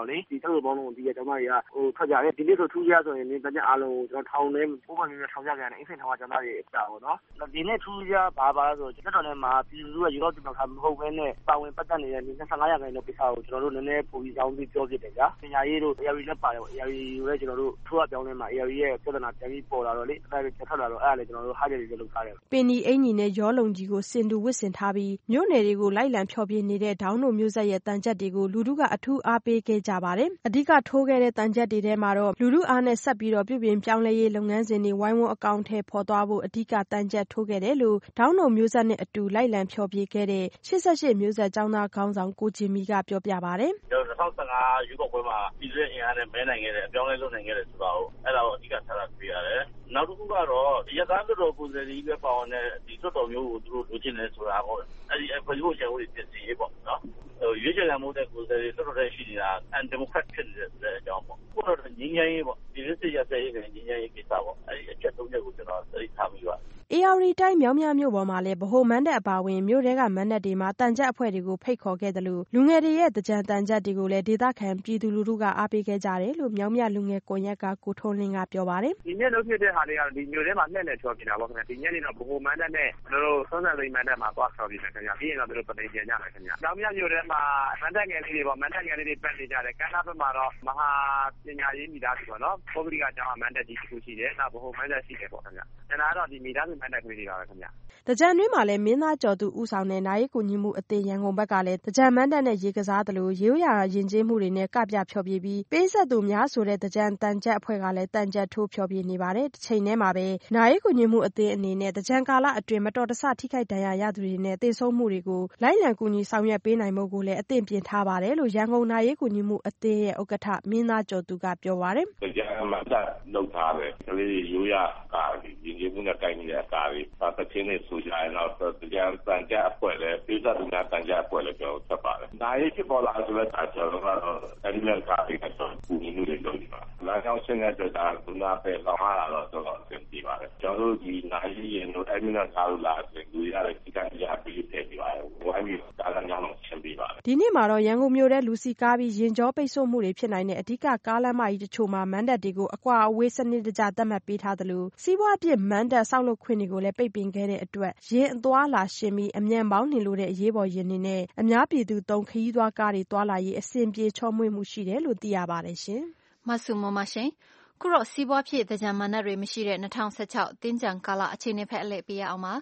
တော့လေဒီတက်လို့ပေါင်းလုံးဒီကကျွန်မတွေကထွက်ကြတယ်ဒီနေ့ဆိုထူးခြားဆိုရင်ဒီတကြအားလုံးကျွန်တော်ထောင်ထဲပုံမှန်မျိုးထောင်ကြကြတယ်အင်းစင်ထောင်ကကျွန်မတွေကြာပေါ့နော်ဒီနေ့ထူးခြားဘာဆိုတက်တော်ထဲမှာပြည်သူကရေတော့ဒီမှာမဟုတ်ဘဲနဲ့ပါဝင်ပတ်သက်နေတဲ့ဒီ25ရာခိုင်နှုန်းကိစ္စကိုကျွန်တော်တို့နည်းနည်းပုံပြီးကြောင်းပြီးပြောပြတယ်ဗျာပညာရေးတို့ ARD လက်ပါတယ်ပေါ့ ARD ကိုလည်းကျွန်တော်တို့ထိုးအပြောင်းလဲမှာ ARD ရဲ့ပြဿနာပြန်ပြီးပေါ်လာတော့လေအဲ့ဒါတွေထွက်လာတော့အဲ့ဒါလည်းကျွန်တော်တို့ဟာကြတွေလုပ်ထားတယ်ပင်နီအင်ကြီးနဲ့ရောလုံကြီးကိုစင်တူဝစ်ဆင်ထားပြီးမြို့နယ်တွေကိုလိုက်လံဖျော်ဖြေနေတဲ့ဒေါင်းတို့မျိုးဆက်ရဲ့တန်ချက်တွေကိုလူထုကအထူးအားပေးခဲ့ကြပါတယ်အဓိကထိုးခဲ့တဲ့တန်ချက်တွေထဲမှာတော့လူထုအားနဲ့ဆက်ပြီးတော့ပြုပြင်ပြောင်းလဲရေးလုပ်ငန်းစဉ်တွေဝိုင်းဝန်းအကောင့်ထဲပေါ်သွားဖို့အဓိကတန်ချက်ထိုးခဲ့တယ်လို့ဒေါင်းတို့မျိုးဆက်နဲ့အတူလိုက်လံဖျော်ဖြေခဲ့တဲ့88မျိုးဆက်ကျောင်းသားခေါင်းဆောင်ကိုဂျင်မီကပြောပြပါတယ်ကျွန်တော်2015ရွေးကောက်ပွဲမှာပြည်သူ့အင်အားနဲ့မဲနိုင်ခဲ့တယ်အပြောင်းလဲလုပ်နိုင်ခဲ့တယ်ဆိုတာကိုအဲ့ဒါကိုအဓိကထားတာတွေ့ရတယ်နောက်တစ်ခုကတော့ရသားတော်ကိုယ်စားလှယ်ပဲပါဝင်တဲ့ဒီတော်မျိုးကိုသူတို့လိုချင်တယ်ဆိုတာပေါ့အဲ့ဒီဖွဲ့စည်းပုံချေဖို့ပြင်ဆင်ရေးပေါ့နော်ရွေးချယ်ခံမှုတဲ့ကိုယ်စားလှယ်တော်တော်ရှိနေတာအန်ဒီမိုကရက်ဖြစ်နေတဲ့အကြောင်းပေါ့ခုတော့ငြိမ်းချမ်းရေးပေါ့ဒီလိုစစ်ရတဲ့ရေးနဲ့ငြိမ်းချမ်းရေးကိစ္စပေါ့အဲ့ဒီအချက်သုံးချက်ကိုကျွန်တော်သိထားပြီးပါ ARD တိုင်းမြောင်းမြမြို့ပေါ်မှာလည်းဗဟိုမန်းတပ်အပါအဝင်မြို့ထဲကမန်းတပ်တွေမှာတန်ကြပ်အဖွဲ့တွေကိုဖိတ်ခေါ်ခဲ့တယ်လို့လူငယ်တွေရဲ့တကြံတန်ကြပ်တွေကိုလည်းဒေသခံပြည်သူလူထုကအားပေးခဲ့ကြတယ်လို့မြောင်းမြလူငယ်ကွန်ရက်ကကိုထွန်းလင်းကပြောပါတယ်ဒီနေ့လုပ်ဖြစ်တဲ့ဟာတွေကတော့ဒီမြို့ထဲမှာလှည့်လည်ချောပြတာပေါ့ခင်ဗျဒီညနေတော့ဗဟိုမန်းတပ်နဲ့ကျွန်တော်တို့ဆွမ်းဆန်သိမ်းမန်းတပ်မှာသွားချောပြတယ်ခင်ဗျပြီးရင်တော့တို့ပသိမ်ပြန်ကြမယ်ခင်ဗျမြောင်းမြမြို့ထဲမှာမန်းတပ်ငယ်လေးတွေပေါ့မန်းတပ်ငယ်လေးတွေပတ်နေကြတယ်ကမ်းနားဘက်မှာတော့မဟာပညာရေးမိသားစုပေါ့နော်ပုဂ္ဂလိကကျောင်းမန်းတပ်ကြီးတစ်ခုရှိတယ်နောက်ဗဟိုမန်းတပ်ရှိတယ်ပေါ့ခင်ဗျကျွန်တော်ကတော့ဒီမိသားစုမန်းတပ်ကလေးတွေပါပဲခင်ဗျတကြံတွင်းမှာလည်းမင်းသားကျော်သူဦးဆောင်တဲ့နာရီကူညီမှုအသင်းရန်ကုန်ဘက်ကလည်းတကြံမန်းတပ်နဲ့ရေကစားတယ်လို့ရိုးရာယဉ်ကျေးမှုတွေနဲ့ကပြဖျော်ဖြေပြီးပေးဆက်သူများဆိုတဲ့တကြံတန်ကြပ်အဖွဲ့ကလည်းတန်ကြပ်ထိုးဖျော်ဖြေနေပါတယ်တစ်ချိန်တည်းမှာပဲနာရီကူညီမှုအသင်းအနေနဲ့တကြံကာလအတွင်းမတော်တဆထိခိုက်ဒဏ်ရာရသူတွေနဲ့သေဆုံးမှုတွေကိုလိုက်လံကူညီဆောင်ရွက်ပေးနိုင်မှုကိုလည်းအသင့်ပြင်ထားပါတယ်လို့ရန်ကုန်နာရီကူညီမှုအသင်းရဲ့ဥက္ကဋ္ဌမင်းသားကျော်သူကပြောပါတယ်တကြံမန်းတပ်လုပ်ထားတယ်ကလေးရိုးရာကာယဉ်ကျေးမှုနဲ့ကိုင်နေတဲ့အကာတွေပချင်းနဲ့ဆိုကြရင်တော့တကြံတန်ကြပ်အဖွဲ့လည်းပေးဆက်သူများတန်ကြပ်အဖွဲ့လည်းကျွန်တော်ဆက်ပါတယ်။ဒါရေးဖြစ်ပေါ်လာဆိုတဲ့အခါကျတော့အဲ့ဒီမဲ့ကားတွေကတော့ပူညီမှုတွေလုပ်နေပါ။လာကြောင်းရှင်းတဲ့အတွက်ဒါကနာပဲလောင်းလာတော့တော်တော်အဆင်ပြေပါတယ်။ကျွန်တော်တို့ဒီနိုင်ရင်တို့အဲ့ဒီမဲ့ကားလို့လာတယ်လူရတဲ့ဒီကနေ့ရပြီးထည့်ပြပါတယ်။ဝိုင်းပြီးကားကညောင်းလို့ရှင်းပြပါတယ်။ဒီနေ့မှာတော့ရန်ကုန်မြို့ထဲလူစီကားပြီးရင်ကြောပိတ်ဆို့မှုတွေဖြစ်နိုင်တဲ့အဓိကကားလမ်းမကြီးတချို့မှာမန်းတပ်တွေကိုအကွာအဝေးစနစ်တကျသတ်မှတ်ပေးထားသလိုစီးပွားပြစ်မန်းတပ်ဆောက်လုပ်ခွင့်တွေကိုလည်းပိတ်ပင်ခဲ့တဲ့အတွက်ရင်အသွားလာရှင်းပြီးအမြန်ပေါင်းနှင်လို့တဲ့အရေးပေါ်ယာဉ်တွေနဲ့အများပြည်သူသုံးခရီးသွားကားတွေသွားလာရေးအဆင်ပြေချောမွေ့မှုရှိတယ်လို့သိရပါတယ်ရှင်။မဆုမမရှင်ခုတော့စီးပွားဖြစ်တကြံမန္တတွေမရှိတဲ့2016တင်းကြံကာလအခြေအနေဖက်အလဲပေးရအောင်ပါ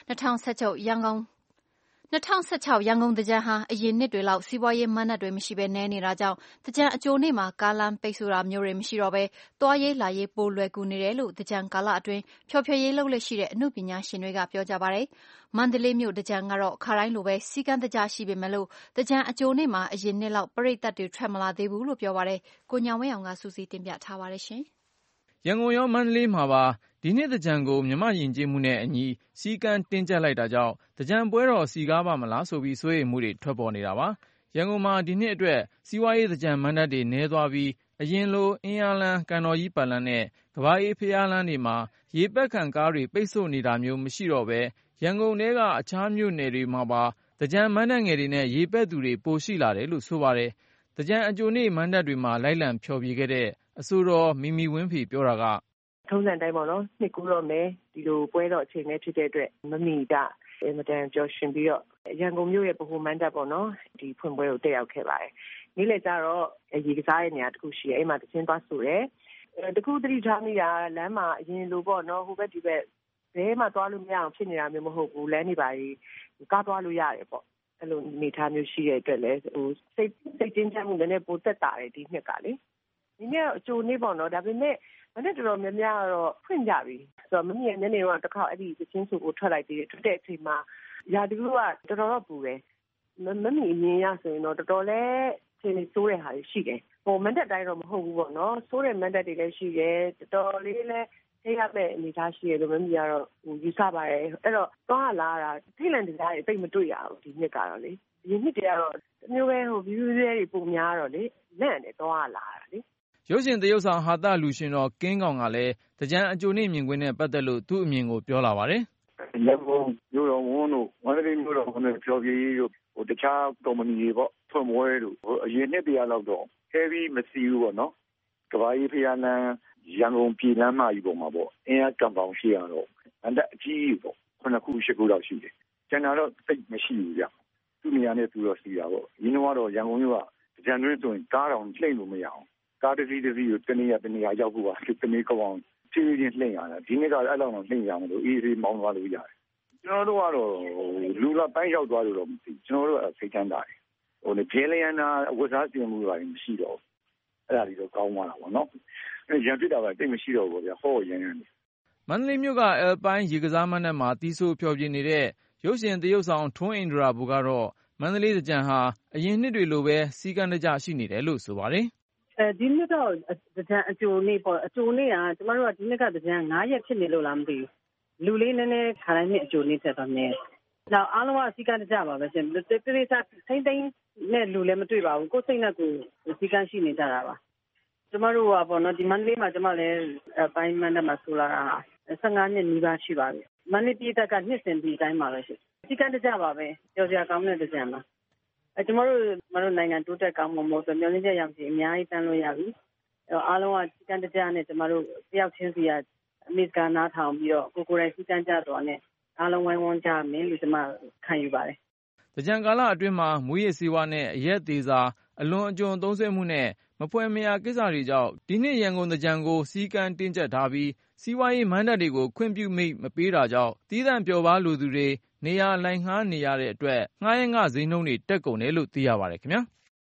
2016ရန်ကုန်တကြံဟာအရင်နှစ်တွေလောက်စီးပွားရေးမန္တတွေမရှိဘဲနဲနေတာကြောင့်တကြံအကျိုးနေ့မှာကားလမ်းပိတ်ဆို့တာမျိုးတွေမရှိတော့ဘဲသွားရေးလာရေးပိုလွယ်ကူနေတယ်လို့တကြံကာလအတွင်းဖျော်ဖြေရေးလုပ်လက်ရှိတဲ့အမှုပညာရှင်တွေကပြောကြပါတယ်။မန္တလေးမြို့တကြံကတော့ခါတိုင်းလိုပဲစီကံတကြရှိပေမဲ့လို့တကြံအကျိုးနေ့မှာအရင်နှစ်လောက်ပရိသတ်တွေထွက်မလာသေးဘူးလို့ပြောပါတယ်။ကိုညောင်ဝင်းအောင်ကစူးစီးတင်ပြထားပါတယ်ရှင်။ရန်ကုန်ရောမန္တလေးမှာပါဒီနှစ်တကြံကိုမြမယဉ်ကျေးမှုနဲ့အညီစီကံတင်းကျပ်လိုက်တာကြောင့်တကြံပွဲတော်စီကားပါမလားဆိုပြီးစိုးရိမ်မှုတွေထွက်ပေါ်နေတာပါ။ရန်ကုန်မှာဒီနှစ်အတွက်စီးပွားရေးတကြံမန္တတွေနဲသွားပြီးအရင်လိုအင်းအားလန်းကန်တော်ကြီးပတ်လန်းနဲ့ကဘာအေးဖျားလန်းတွေမှာရေပက်ခံကားတွေပိတ်ဆို့နေတာမျိုးမရှိတော့ပဲရန်ကုန်ထဲကအခြားမြို့နယ်တွေမှာပါတကြံမန္တငယ်တွေနဲ့ရေပက်သူတွေပိုရှိလာတယ်လို့ဆိုပါတယ်။တကြံအကျိုးနေ့မန္တတွေမှာလိုက်လံဖျော်ဖြေခဲ့တဲ့အဆိုတော်မီမီဝင်းဖီပြောတာကထုံးစံတိုင်းပေါ့နော်နှစ်ကူးတော့မယ်ဒီလိုပွဲတော်အချိန်လေးဖြစ်တဲ့အတွက်မမီတာအင်မတန်ပျော်ရွှင်ပြီးတော့ရန်ကုန်မြို့ရဲ့ဗဟိုမန္တပေါ့နော်ဒီဖွင့်ပွဲကိုတက်ရောက်ခဲ့ပါတယ်နေ့လည်ကျတော့ရေကစားရဲ့နေရာတစ်ခုရှိတယ်အဲ့မှာတချင်းသွားဆိုတယ်တခုသတိထားမိတာလမ်းမှာအရင်လိုပေါ့နော်ဟိုဘက်ဒီဘက်ဘဲမှာသွားလို့မရအောင်ဖြစ်နေတာမျိုးမဟုတ်ဘူးလမ်းတွေပါကားသွားလို့ရတယ်ပေါ့အဲ့လိုနေထားမျိုးရှိတဲ့အတွက်လည်းဟိုစိတ်ချင်းချမှုလည်းပိုသက်တာတယ်ဒီနှစ်ကလေဒီနေ့အကျိုးနေ့ပေါ့နော်ဒါပေမဲ့မနေ့တော်တော်များများတော့ဖွင့်ကြပြီဆိုတော့မနေ့ညနေတော့တစ်ခါအဲ့ဒီသချင်းဆိုကိုထွက်လိုက်သေးတယ်ထွက်တဲ့အချိန်မှာရာဒီကတော်တော်ပူတယ်မမီအမြင်ရဆိုရင်တော့တော်တော်လေးခြေနေစိုးတဲ့ဟာတွေရှိတယ်ဟိုမန်တက်တိုင်းတော့မဟုတ်ဘူးပေါ့နော်စိုးတဲ့မန်တက်တွေလည်းရှိတယ်တော်တော်လေးလည်းထိရမဲ့အနေထားရှိရလို့မမီကတော့ဟိုယူဆပါတယ်အဲ့တော့သွားလာတာထိလန်တရားတွေတိတ်မတွေ့ရဘူးဒီနှစ်ကတော့လေဒီနှစ်တည်းကတော့မျိုးပဲဟို view တွေပုံများတော့လေလန့်တယ်သွားလာတာလေရုပ်ရှင်သရုပ်ဆောင်ဟာသလူရှင်တော်ကင်းကောင်ကလည်းတကြံအကျိုးနေ့မြင်ကွင်းနဲ့ပတ်သက်လို့သူ့အမြင်ကိုပြောလာပါတယ်။ရန်ကုန်မြို့တော်ဝန်တို့မန္တလေးမြို့တော်ဝန်တို့ဖျော်ဖြေရေးတို့တခြားကုမ္ပဏီတွေပေါ့ဖွင့်ပွဲတို့အရင်နှစ်တည်းလောက်တော့ heavy မစီဘူးပေါ့နော်ကဘာကြီးဖျားလန်းရန်ကုန်ပြည်လမ်းမကြီးပေါ်မှာပေါ့အင်းအားကံပေါင်းရှိရတော့အန်တက်အကြီးပေါ့9ခု10ခုလောက်ရှိတယ်ကျန်တာတော့သိမရှိဘူးဗျသူ့နေရာနဲ့သူတော့စီတာပေါ့ရင်းတော့ရန်ကုန်မြို့ကကြံတွင်းဆိုရင်ကားတောင်လှိမ့်လို့မရအောင်ကားတစ်စီးကိုတနေရာရောက်ဖို့ပါတနေကောင်းဖြည်းဖြည်းလှိမ့်ရတာဒီနေ့ကအဲ့လောက်တော့လှိမ့်ရမလို့အေးအေးမောင်းသွားလို့ရတယ်ကျွန်တော်တို့ကတော့လူလာပိုင်းရောက်သွားလို့တော့မသိကျွန်တော်တို့ကစိတ်ချမ်းသာတယ်ဂျဲလျန်နာဝတ်စားပြင်မှုတွေမရှိတော့အဲ့ဒါတွေတော့ကောင်းသွားတာပေါ့နော်ရန်ဖြစ်တာပဲတိတ်မရှိတော့ဘူးဗျဟောရန်မန္တလေးမြို့က အယ်ပိုင်းရေကစားမဏ္ဍပ်မှာတီးဆိုးဖျော်ဖြေနေတဲ့ရုပ်ရှင်သရုပ်ဆောင်ထွန်းအိန္ဒြာဘူကတော့မန္တလေးသင်္ကြန်ဟာအရင်နှစ်တွေလိုပဲစီကံတကျရှိနေတယ်လို့ဆိုပါတယ်ဒီနှစ်တော့သင်္ကြန်အကြိုနေ့ပေါ့အကြိုနေ့ကကျမတို့ကဒီနှစ်ကသင်္ကြန်9ရက်ဖြစ်နေလို့လားမသိဘူးလူလေးနည်းနည်းခါတိုင်းနှစ်အကြိုနေ့တက်တော့နေနောက်အားလုံးကစီကံတကျပါပဲရှင်တိတိကျထိမ့်သိမ်းနဲ့လူလည်းမတွေ့ပါဘူးကိုယ်စိတ်နဲ့ကိုယ်စီကံရှိနေကြတာပါကျမတို့ကပေါ့နော်ဒီမန္တလေးမှာကျမလည်းပိုင်းမန္တလေးမှာဆိုလာတာ15နှစ်နီးပါးရှိပါပြီမန္တလေးပြည်သက်ကနှစ်စဉ်ဒီတိုင်းပါပဲရှင်စီကံတကျပါပဲကြော်စရာကောင်းတဲ့သင်္ကြန်ပါကျမတို့နိုင်ငံတိုးတက်ကောင်းမှုမို့ဆိုမျှော်လင့်ချက်ရောက်စီအများကြီးတန်းလို့ရပြီအားလုံးကစီကံတကျနဲ့ကျမတို့တယောက်ချင်းစီကအမေစကားနားထောင်ပြီးတော့ကိုယ်တိုင်စီကံကြတော့နဲ့အားလုံးဝိုင်းဝန်းကြမယ်လို့ကျမခံယူပါတယ်သင်္ကြန်ကာလအတွင်းမှာမူရစ်ဆေးဝါးနဲ့အရက်သေးစာအလွန်အကျွံသုံးစွဲမှုနဲ့မဖွယ်မရာကိစ္စတွေကြောင့်ဒီနှစ်ရန်ကုန်သင်္ကြန်ကိုစီကံတင်းကျပ်ထားပြီးစီးပွားရေးမဏ္ဍပ်တွေကိုခွင့်ပြုမိတ်မပေးတာကြောင့်သီးသန့်ပျော်ပါလိုသူတွေနေရာလိုက်ငှားနေရတဲ့အတွက်ငှားရမ်းခဈေးနှုန်းတွေတက်ကုန်တယ်လို့သိရပါတယ်ခင်ဗျာ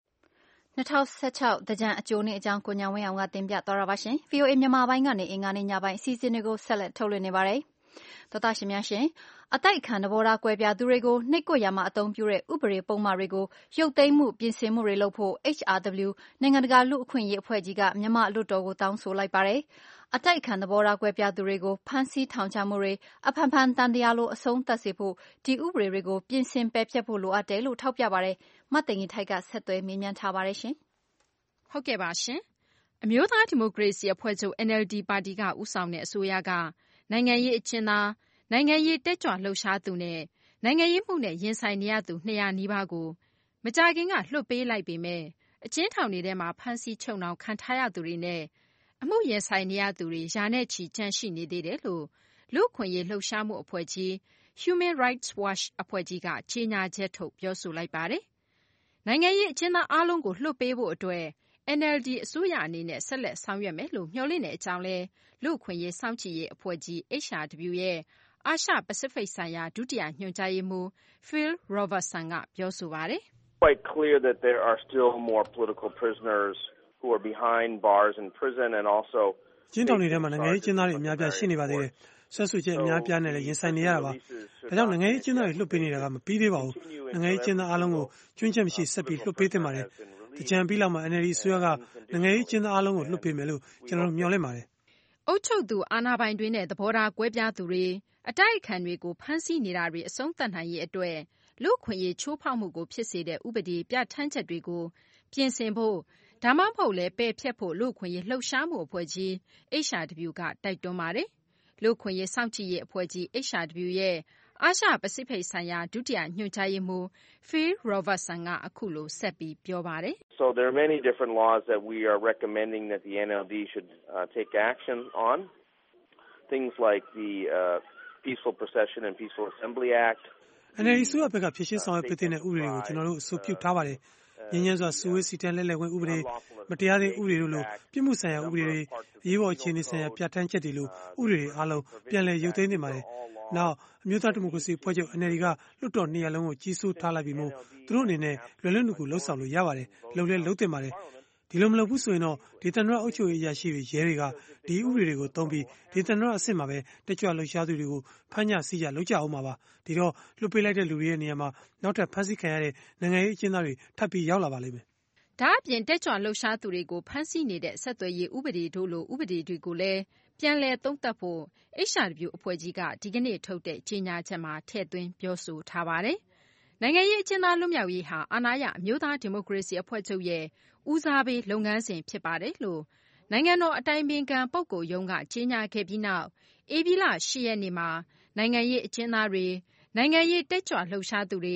2016သင်္ကြန်အကြိုနေ့အကြောင်းကိုညဝင်းအောင်ကတင်ပြသွားတာပါရှင် VOA မြန်မာပိုင်းကနေအင်္ဂါနေ့ညပိုင်းအစီအစဉ်တွေကိုဆက်လက်ထုတ်လွှင့်နေပါတယ်သောတာရှင်များရှင်အတိုက်အခံသဘောထားကွဲပြားသူတွေကိုနှိပ်ကွပ်ရမှာအသုံးပြုတဲ့ဥပဒေပုံမှားတွေကိုရုပ်သိမ်းမှုပြင်ဆင်မှုတွေလုပ်ဖို့ HRW နိုင်ငံတကာလူ့အခွင့်အရေးအဖွဲ့ကြီးကမြန်မာလွှတ်တော်ကိုတောင်းဆိုလိုက်ပါတယ်အတိုက်အခံသဘောထားကွဲပြားသူတွေကိုဖမ်းဆီးထောင်ချမှုတွေအဖန်ဖန်တန်တရားလိုအဆုံးသတ်စေဖို့ဒီဥပဒေတွေကိုပြင်ဆင်ပယ်ဖျက်ဖို့လိုအပ်တယ်လို့ထောက်ပြပါတယ်မတ်သိင်ကြီးထိုက်ကဆက်သွယ်မေးမြန်းထားပါတယ်ရှင်ဟုတ်ကဲ့ပါရှင်အမျိုးသားဒီမိုကရေစီအဖွဲ့ချုပ် NLD ပါတီကဦးဆောင်တဲ့အစိုးရကနိုင်ငံရေးအကျဉ်းသားနိုင်ငံရေးတက်ကြွလှုပ်ရှားသူနဲ့နိုင်ငံရေးမှုနဲ့ရင်ဆိုင်နေရသူ200နီးပါးကိုမကြာခင်ကလွှတ်ပေးလိုက်ပေမဲ့အကျဉ်းထောင်တွေထဲမှာဖမ်းဆီးချုပ်နှောင်ခံထားရသူတွေနဲ့အမှုရင်ဆိုင်နေရသူတွေရာနဲ့ချီကျန်ရှိနေသေးတယ်လို့လူ့အခွင့်အရေးလှုပ်ရှားမှုအဖွဲ့ကြီး Human Rights Watch အဖွဲ့ကြီးကကြေညာချက်ထုတ်ပြောဆိုလိုက်ပါတယ်။နိုင်ငံရေးအကျဉ်းသားအားလုံးကိုလွှတ်ပေးဖို့အတွက် NLD အစိုးရအနေနဲ့ဆက်လက်ဆောင်ရွက်မယ်လို့မျှော်လင့်တဲ့အကြောင်းလဲလူ့အခွင့်အရေးစောင့်ကြည့်ရေးအဖွဲ့ကြီး HRW ရဲ့အာရှပစိဖိတ်ဆိုင်ရာဒုတိယညွှန်ကြားရေးမှူး Phil Robertson ကပြောဆိုပါတယ်။ Quite clear that there are still more political prisoners who are behind bars in prison and also ကျင်းထောင်တွေထဲမှာနိုင်ငံရေးကျင်းသားတွေအများပြားရှိနေပါသေးတယ်။ဆက်ဆွေချက်အများပြားနဲ့လည်းရင်ဆိုင်နေရတာပါ။ဒါကြောင့်နိုင်ငံရေးကျင်းသားတွေလွှတ်ပေးနေတာကမပြီးသေးပါဘူး။နိုင်ငံရေးကျင်းသားအားလုံးကိုကျွင်းချက်မရှိဆက်ပြီးလွှတ်ပေးသင့်ပါတယ်။တကြံပြီးလောက်မှာ NLD အစိုးရကနိုင်ငံရေးကျင်းသားအားလုံးကိုလွှတ်ပေးမယ်လို့ကျွန်တော်တို့မျှော်လင့်ပါတယ်။အုပ်ချုပ်သူအာဏာပိုင်တွေနဲ့သဘောထားကွဲပြားသူတွေအတိုက်အခံတွေကိုဖမ်းဆီးနေတာတွေအဆုံးသတ်နိုင်ရေးအတွက်လူ့အခွင့်အရေးချိုးဖောက်မှုကိုဖြစ်စေတဲ့ဥပဒေပြဋ္ဌာန်းချက်တွေကိုပြင်ဆင်ဖို့ဒါမှမဟုတ်လည်းပယ်ဖျက်ဖို့လူ့အခွင့်အရေးလှုပ်ရှားမှုအဖွဲ့ကြီး HRW ကတိုက်တွန်းပါတယ်။လူ့အခွင့်အရေးစောင့်ကြည့်ရေးအဖွဲ့ကြီး HRW ရဲ့အာရှပစိဖိတ်ဆိုင်ရာဒုတိယညွှန်ကြားရေးမှူး Phil Robertson ကအခုလိုဆက်ပြီးပြောပါတယ်။ So there are many different laws that we are recommending that the NLD should take action on. Things like the Peaceful Procession and Peaceful Assembly Act. NLD ဆိုရဘက်ကဖြစ်ရှင်းဆောင်ရွက်ပေးတဲ့ဥပဒေကိုကျွန်တော်တို့အဆိုပြုထားပါတယ်။ငြင်းငြင်းစွာစုဝေးစီတန်းလဲလှယ်ခွင့်ဥပဒေမတရားတဲ့ဥပဒေတို့လိုပြစ်မှုဆိုင်ရာဥပဒေတွေအရေးပေါ်အခြေအနေဆိုင်ရာပြဋ္ဌာန်းချက်တွေလိုဥပဒေတွေအားလုံးပြန်လည်ရုပ်သိမ်းနေပါတယ်။နောက်အမျိုးသားဒီမိုကရေစီအဖွဲ့ချုပ် NLD ကလွှတ်တော်နေရာလုံးကိုကြီးစိုးထားလိုက်ပြီးမှသူတို့အနေနဲ့လွယ်လွယ်ကူလှုပ်ဆောင်လို့ရပါတယ်။လုပ်လဲလုပ်တင်ပါတယ်။ဒီလိုမလုပ်ဘူးဆိုရင်တော့ဒေသန္တရအုပ်ချုပ်ရေးအရာရှိတွေရဲတွေကဒီဥပဒေတွေကိုသုံးပြီးဒေသန္တရအဆင့်မှာပဲတက်ကြွလှုပ်ရှားသူတွေကိုဖမ်းကြဆီးကြလုပ်ကြအောင်ပါပါဒီတော့လွှတ်ပေးလိုက်တဲ့လူတွေရဲ့နေရာမှာနောက်ထပ်ဖမ်းဆီးခံရတဲ့နိုင်ငံရေးအကျဉ်းသားတွေထပ်ပြီးရောက်လာပါလိမ့်မယ်ဒါအပြင်တက်ကြွလှုပ်ရှားသူတွေကိုဖမ်းဆီးနေတဲ့ဆက်သွယ်ရေးဥပဒေတို့လိုဥပဒေတွေကိုလည်းပြန်လည်သုံးသပ်ဖို့ HRW အဖွဲ့ကြီးကဒီကနေ့ထုတ်တဲ့ကြေညာချက်မှာထည့်သွင်းပြောဆိုထားပါတယ်။နိုင်ငံရေးအကျဉ်းသားလွတ်မြောက်ရေးဟာအာဏာရအမျိုးသားဒီမိုကရေစီအဖွဲ့ချုပ်ရဲ့ဦးစားပေးလုပ်ငန်းစဉ်ဖြစ်ပါတယ်လို့နိုင်ငံတော်အတိုင်ပင်ခံပုဂ္ဂိုလ်ရုံးကကြေညာခဲ့ပြီးနောက်ဧပြီလ 10 ရက်နေ့မှာနိုင်ငံရေးအကျဉ်းသားတွေနိုင်ငံရေးတက်ကြွလှုပ်ရှားသူတွေ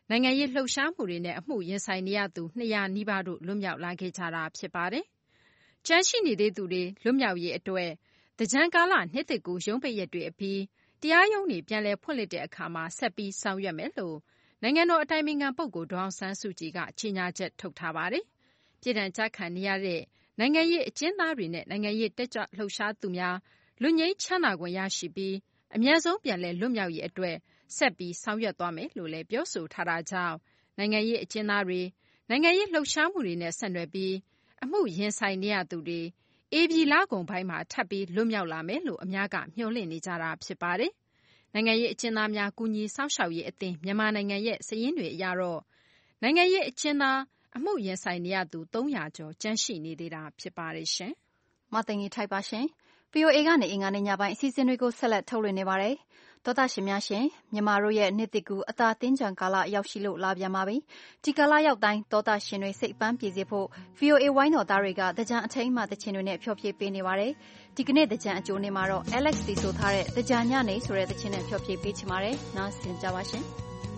နိုင်ငံရေးလှုပ်ရှားမှုတွေနဲ့အမှုရင်ဆိုင်နေရသူ200နီးပါးတို့လွတ်မြောက်လာခဲ့ကြတာဖြစ်ပါတယ်။ကျန်ရှိနေသေးသူတွေလွတ်မြောက်ရေးအတွက်သင်္ကြန်ကာလနှစ်သစ်ကူးရုံးပိတ်ရက်တွေအပြီးတရားရုံးတွေပြန်လည်ဖွင့်လှစ်တဲ့အခါမှာဆက်ပြီးဆောင်ရွက်မယ်လို့နိုင်ငံတော်အတိုင်ပင်ခံပုဂ္ဂိုလ်ဒေါ်အောင်ဆန်းစုကြည်ကကြေညာချက်ထုတ်ထားပါတယ်။ပြည်ထောင်ကျခံနေရတဲ့နိုင်ငံရေးအကျဉ်းသားတွေနဲ့နိုင်ငံရေးတက်ကြွလှုပ်ရှားသူများလူငြိမ်းချမ်းသာခွင့်ရရှိပြီးအမြန်ဆုံးပြန်လည်လွတ်မြောက်ရေးအတွက်ဆက်ပြီးဆောင်ရွက်သွားမယ်လို့လည်းပြောဆိုထားတာကြောင့်နိုင်ငံရေးအကျဉ်းသားတွေနိုင်ငံရေးလှုပ်ရှားမှုတွေနဲ့ဆက်နွယ်ပြီးအမှုရင်ဆိုင်နေရသူတွေဧပြီလကုန်ပိုင်းမှာထပ်ပြီးလွတ်မြောက်လာမယ်လို့အများကမျှော်လင့်နေကြတာဖြစ်ပါတယ်။နိုင်ငံရေးအကျဉ်းသားများကူညီစောင့်ရှောက်ရေးအသင်းမြန်မာနိုင်ငံရဲ့စာရင်းတွေအရတော့နိုင်ငံရေးအကျဉ်းသားအမှုရင်ဆိုင်နေရသူ300ကျော်ကျန်ရှိနေသေးတာဖြစ်ပါတယ်ရှင်။မသိင်္ဂီထိုက်ပါရှင်။ VOA ကနေအင်္ဂါနေ့ညပိုင်းအစီအစဉ်တွေကိုဆက်လက်ထုတ်လွှင့်နေပါတယ်။သောတာရှင်များရှင်မြန်မာတို့ရဲ့နှစ်သစ်ကူအသာသင်းကြံကာလရောက်ရှိလို့လာပြန်ပါပြီ။ဒီကာလရောက်တိုင်းသောတာရှင်တွေစိတ်ပန်းပြေစေဖို့ VOA ဝိုင်းတော်သားတွေကသကြံအထိမ်းအမှသချင်းတွေနဲ့ဖျော်ဖြေပေးနေပါတယ်။ဒီကနေ့သကြံအကျိုးနေ့မှာတော့ Alex တီဆိုထားတဲ့သကြံညနေဆိုတဲ့သချင်းနဲ့ဖျော်ဖြေပေးချင်ပါတယ်။နားဆင်ကြပါရှင်။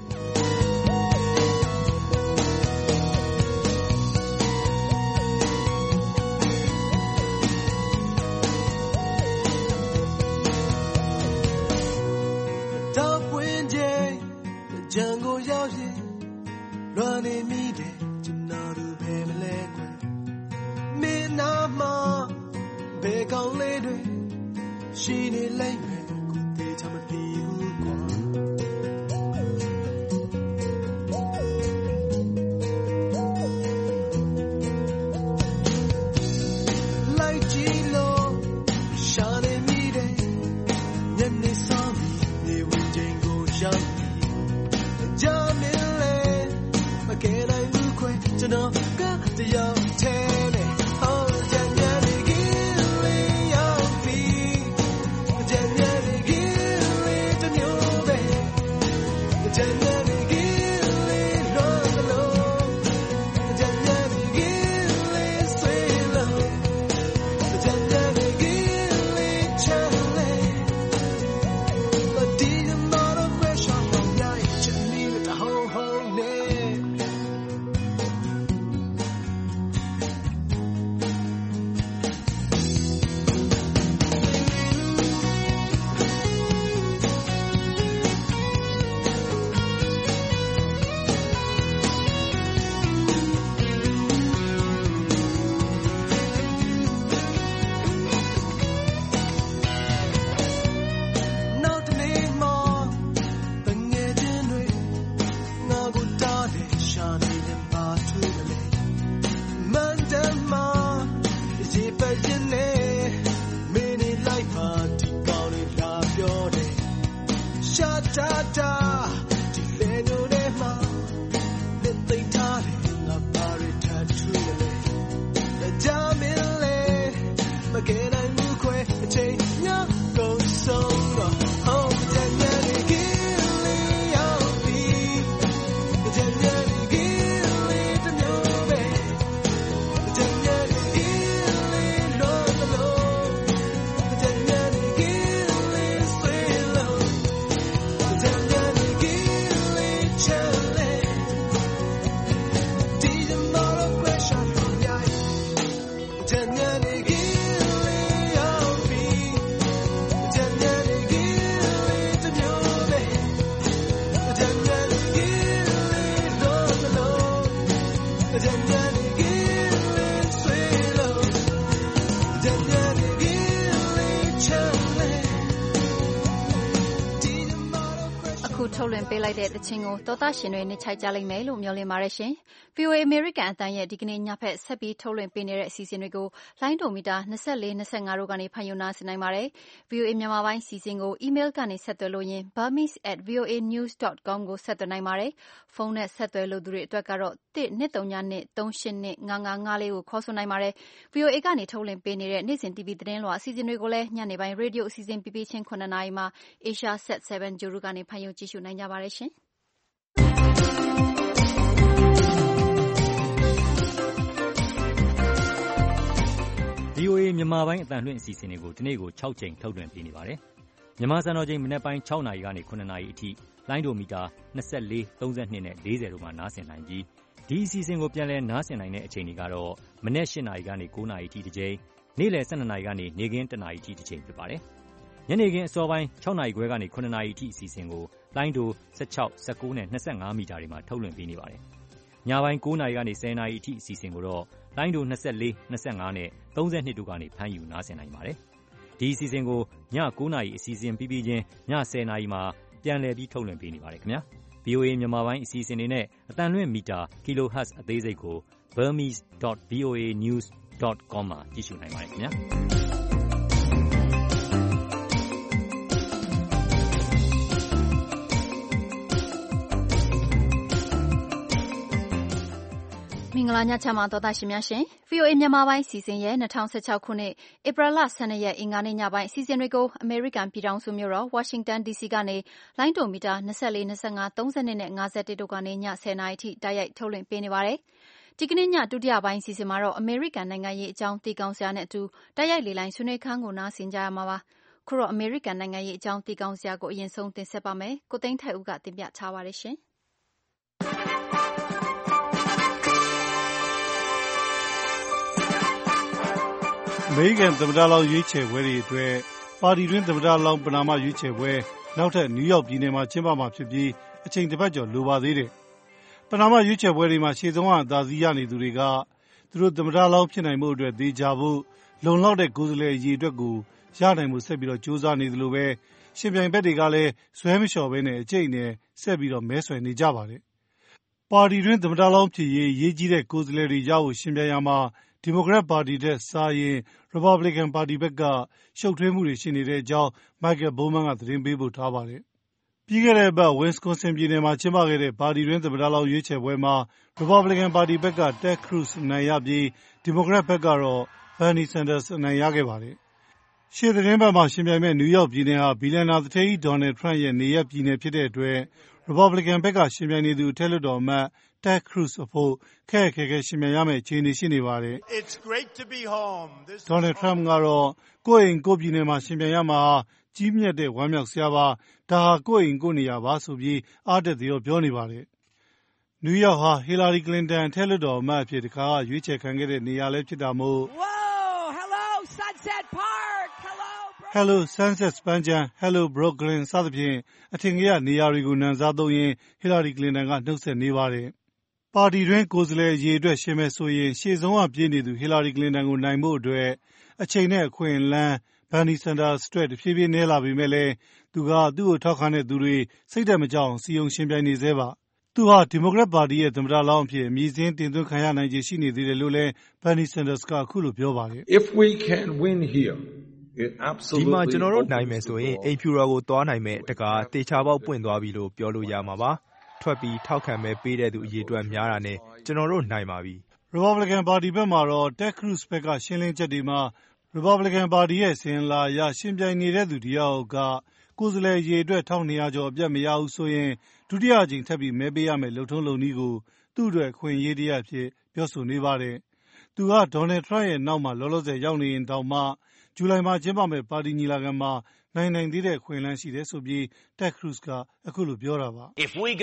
ကြံကိုရောက်ရင်လွန်နေမိတယ်ကျွန်တော်တို့ဘယ်မလဲကွယ်မင်းနာမှာဘယ်ကောင်းလေးတွေရှိနေလိမ့်မယ်ကိုတေးချမသိဘူးကွာလိုက်ကြည့်လို့ရှာနေမိတယ်ညနေဆောင်ပြီးနေဝင်ချိန်ကိုရောက်Get I look quick to know got the young tele oh January gilly young be January gilly to new bay January gilly long long January gilly sweet love January gilly chale but didn't not a question from night chimney with the whole name ထုတ်လွှင့်ပေးလိုက်တဲ့သချင်းကိုသောသားရှင်တွေနှိမ့်ချိုက်ကြလိမ့်မယ်လို့မျှော်လင့်ပါတယ်ရှင်။ VOA American အတန်းရဲ့ဒီကနေ့ညဖက်ဆက်ပြီးထုတ်လွှင့်ပေးနေတဲ့အစီအစဉ်တွေကိုလိုင်းဒိုမီတာ24 25တို့ကနေဖန်ယူနာဆင်နိုင်ပါတယ်။ VOA မြန်မာပိုင်းစီစဉ်ကို email ကနေဆက်သွယ်လို့ရင် burmese@voanews.com ကိုဆက်သွယ်နိုင်ပါတယ်။ဖုန်းနဲ့ဆက်သွယ်လို့သူတွေအတွက်ကတော့1-232-382-5554ကိုခေါ်ဆိုနိုင်ပါတယ်။ VOA ကနေထုတ်လွှင့်ပေးနေတဲ့နေ့စဉ် TV သတင်းလွှာအစီအစဉ်တွေကိုလည်းညနေပိုင်းရေဒီယိုအစီအစဉ်ပြပြချင်း9နာရီမှာ Asia Set 7 Juru ကနေဖန်ယူကြည့်ရှုနိုင်ကြပါတယ်ရှင်။ VOA မြန်မာပိုင်းအတန်လွှင့်အစီအစဉ်တွေကိုဒီနေ့ကို6ချိန်ထုတ်လွှင့်ပေးနေပါတယ်။မြန်မာစံတော်ချိန်မနက်ပိုင်း6နာရီကနေ9နာရီအထိလိုင်းဒိုမီတာ24, 32နဲ့40တို့မှာနားဆင်နိုင်ပြီးဒီအစီအစဉ်ကိုပြန်လည်နားဆင်နိုင်တဲ့အချိန်တွေကတော့မနက်8 နာရီကနေ9 နာရီထိတစ်ချိန်နေ့လယ်12 နာရီကနေနေ့ခင်း1 နာရီထိတစ်ချိန်ဖြစ်ပါတယ်ညနေခင်းအစောပိုင်း6 နာရီခွဲကနေ9 နာရီထိအစီအစဉ်ကိုလိုင်းဒို16, 19နဲ့25မီတာတွေမှာထုတ်လွှင့်ပေးနေပါတယ်ညပိုင်း9 နာရီကနေ10 နာရီအထိအစီအစဉ်ကိုတော့လိုင်းဒို24, 25နဲ့32တို့ကနေဖမ်းယူနားဆင်နိုင်ပါတယ်ဒီအစီအစဉ်ကိုည9 နာရီအစီအစဉ်ပြီးပြီးချင်းည10 နာရီမှာပြန်လည်ပြီးထုတ်လွှင့်ပေးနေပါတယ်ခင်ဗျာ VOA မြန်မာပိုင်းအစီအစဉ်တွေနဲ့အတန်လွင့်မီတာ kilohertz အသေးစိတ်ကို burmese.voanews.com မှာကြည့်ရှုနိုင်ပါတယ်ခင်ဗျာမင်္ဂလာညချမ်းပါတော်သားရှင်များရှင် VOA မြန်မာပိုင်းစီစဉ်ရဲ့2016ခုနှစ်ဧပြီလ12ရက်အင်္ဂါနေ့ညပိုင်းစီစဉ်တွေကိုအမေရိကန်ပြည်ထောင်စုမြို့တော် Washington DC ကနေလိုင်းဒိုမီတာ24, 25, 30နဲ့51တို့ကနေည10 နာရီထိတိုက်ရိုက်ထုတ်လွှင့်ပေးနေပါတယ်။ဒီကနေ့ညဒုတိယပိုင်းစီစဉ်မှာတော့အမေရိကန်နိုင်ငံရေးအကြောင်းတည်ကောင်းစရာနဲ့အတူတိုက်ရိုက်လေလိုင်းဆွေးနွေးခန်းကိုနားဆင်ကြရမှာပါ။ခုတော့အမေရိကန်နိုင်ငံရေးအကြောင်းတည်ကောင်းစရာကိုအရင်ဆုံးတင်ဆက်ပါမယ်။ကိုသိန်းထိုက်ဦးကတင်ပြထားပါတယ်ရှင်။အမေရိကန်သမ္မတလောင်းရွေးချယ်ပွဲတွေအတွက်ပါတီတွင်းသမ္မတလောင်းပဏာမရွေးချယ်ပွဲနောက်ထပ်နယူးယောက်ပြည်နယ်မှာကျင်းပမှာဖြစ်ပြီးအချိန်တစ်ပတ်ကျော်လိုပါသေးတယ်။ပဏာမရွေးချယ်ပွဲတွေမှာရှေ့ဆုံးကအသာစီးရနေသူတွေကသူတို့သမ္မတလောင်းဖြစ်နိုင်မှုအတွက်သေချာဖို့လုံလောက်တဲ့ကိုယ်စားလှယ်အရေးအတွက်ကိုရနိုင်မှုဆက်ပြီးတော့စူးစမ်းနေသလိုပဲရှင်ပြိုင်ဘက်တွေကလည်းဇွဲမလျှော်ဘဲနဲ့အကျိတ်နဲ့ဆက်ပြီးတော့မဲဆွယ်နေကြပါတယ်။ပါတီတွင်းသမ္မတလောင်းဖြစ်ရေးကြီးတဲ့ကိုယ်စားလှယ်တွေရဖို့ရှင်ပြိုင်ရမှာဒီမိုကရက်ပါတီတဲ့စာရင်ရီပတ်ဘလီကန်ပါတီဘက်ကရှုပ်ထွေးမှုတွေရှိနေတဲ့အကြောင်းမိုက်ကယ်ဘိုးမန်းကသတင်းပေးပို့ထားပါတယ်။ပြီးခဲ့တဲ့အပတ်ဝစ်စကွန်ဆင်ပြည်နယ်မှာကျင်းပခဲ့တဲ့ပါတီတွင်းသမ္မတလောင်းရွေးချယ်ပွဲမှာရီပတ်ဘလီကန်ပါတီဘက်ကတက်ခရုစ်အနိုင်ရပြီးဒီမိုကရက်ဘက်ကတော့ဘန်နီဆန်ဒါစ်အနိုင်ရခဲ့ပါတယ်။ရှေ့သတင်းပတ်မှာရှင်ပြိုင်မဲ့နယူးယောက်ပြည်နယ်ဟာဘီလီယံနာသူဌေးကြီးဒေါ်နယ်ထရန့်ရဲ့နေရပ်ပြည်နယ်ဖြစ်တဲ့အတွက်ရီပတ်ဘလီကန်ဘက်ကရှင်ပြိုင်နေသူအထက်လွှတ်တော်အမတ်တက်ခရုစ်အဖို့ခက်ခဲရှင်ပြိုင်ရမယ့်အခြေအနေရှိနေပါတယ်။ဒေါ်နယ်ထရန့်ကတော့ကိုယ့်အိမ်ကိုယ့်ပြည်နယ်မှာရှင်ပြိုင်ရမှာကြီးမြတ်တဲ့ဝမ်းမြောက်စရာပါဒါဟာကိုယ့်အိမ်ကိုယ့်နေရာပါဆိုပြီးအားတက်သေးပြောနေပါတယ်။နယူးယောက်ဟာဟီလာရီကလင်တန်အထက်လွှတ်တော်အမတ်အဖြစ်တခါရွေးချယ်ခံခဲ့တဲ့နေရာလည်းဖြစ်တာမို့Hello Sunset ပန်းခြံ Hello Brooklyn စသဖြင့်အထင်ကရနေရာတွေကိုနံစားသုံးရင်းဟီလာရီကလင်တန်ကနှုတ်ဆက်နေပါတယ်။ပါတီတွင်းကိုယ်စားလှယ်အရေးအတွက်ရှင်းမယ်ဆိုရင်ရှေ့ဆုံးကပြေးနေသူဟီလာရီကလင်တန်ကိုနိုင်ဖို့အတွက်အချိန်နဲ့အခွင့်အလမ်းဘန်နီဆန်ဒါစ်အတွက်တဖြည်းဖြည်းနည်းလာပေမဲ့လည်းသူ့ကိုထောက်ခံတဲ့သူတွေစိတ်ဓာတ်မကျအောင်စီယုံရှင်ပြိုင်နေသေးပါ။သူဟာဒီမိုကရက်ပါတီရဲ့သမ္မတလောင်းအဖြစ်အမည်စင်းတင်သွင်းခံရနိုင်ခြေရှိနေသေးတယ်လို့လည်းဘန်နီဆန်ဒါစ်ကအခုလိုပြောပါတယ်။ If we can win here ဒီမှာကျွန်တော်တို့နိုင်မယ်ဆိုရင်အိမ်ဖြူတော်ကိုသွားနိုင်မယ်တကားတေချာပေါက်ပွင့်သွားပြီလို့ပြောလို့ရမှာပါထွက်ပြီးထောက်ခံမဲ့ပေးတဲ့သူအရေးအတွက်များတာနဲ့ကျွန်တော်တို့နိုင်ပါပြီရီပတ်ဘလီကန်ပါတီဘက်မှာတော့တက်ခရုစ်ဘက်ကရှင်းလင်းချက်တွေမှာရီပတ်ဘလီကန်ပါတီရဲ့စင်လာရရှင်ပြိုင်နေတဲ့သူတယောက်ကကိုယ်စားလှယ်ရေးအတွက်1200ကျော်အပြတ်မရဘူးဆိုရင်ဒုတိယအကြိမ်ထပ်ပြီးမဲပေးရမယ်လုံထုံးလုံနည်းကိုသူ့အတွက်ခွင့်ရေးတရားဖြစ်ပြောဆိုနေပါတယ်သူကဒေါ်နယ်ထရန့်ရဲ့နောက်မှာလောလောဆယ်ရောက်နေရင်တောင်မှဇူလိုင်မှာကျင်းပမယ့်ပါတီညီလာခံမှာနိုင်သေးတဲ့ခွင့်လန်းရှိတယ်ဆိုပြီးတက်ခရုစ်ကအခုလိုပြောတာပါ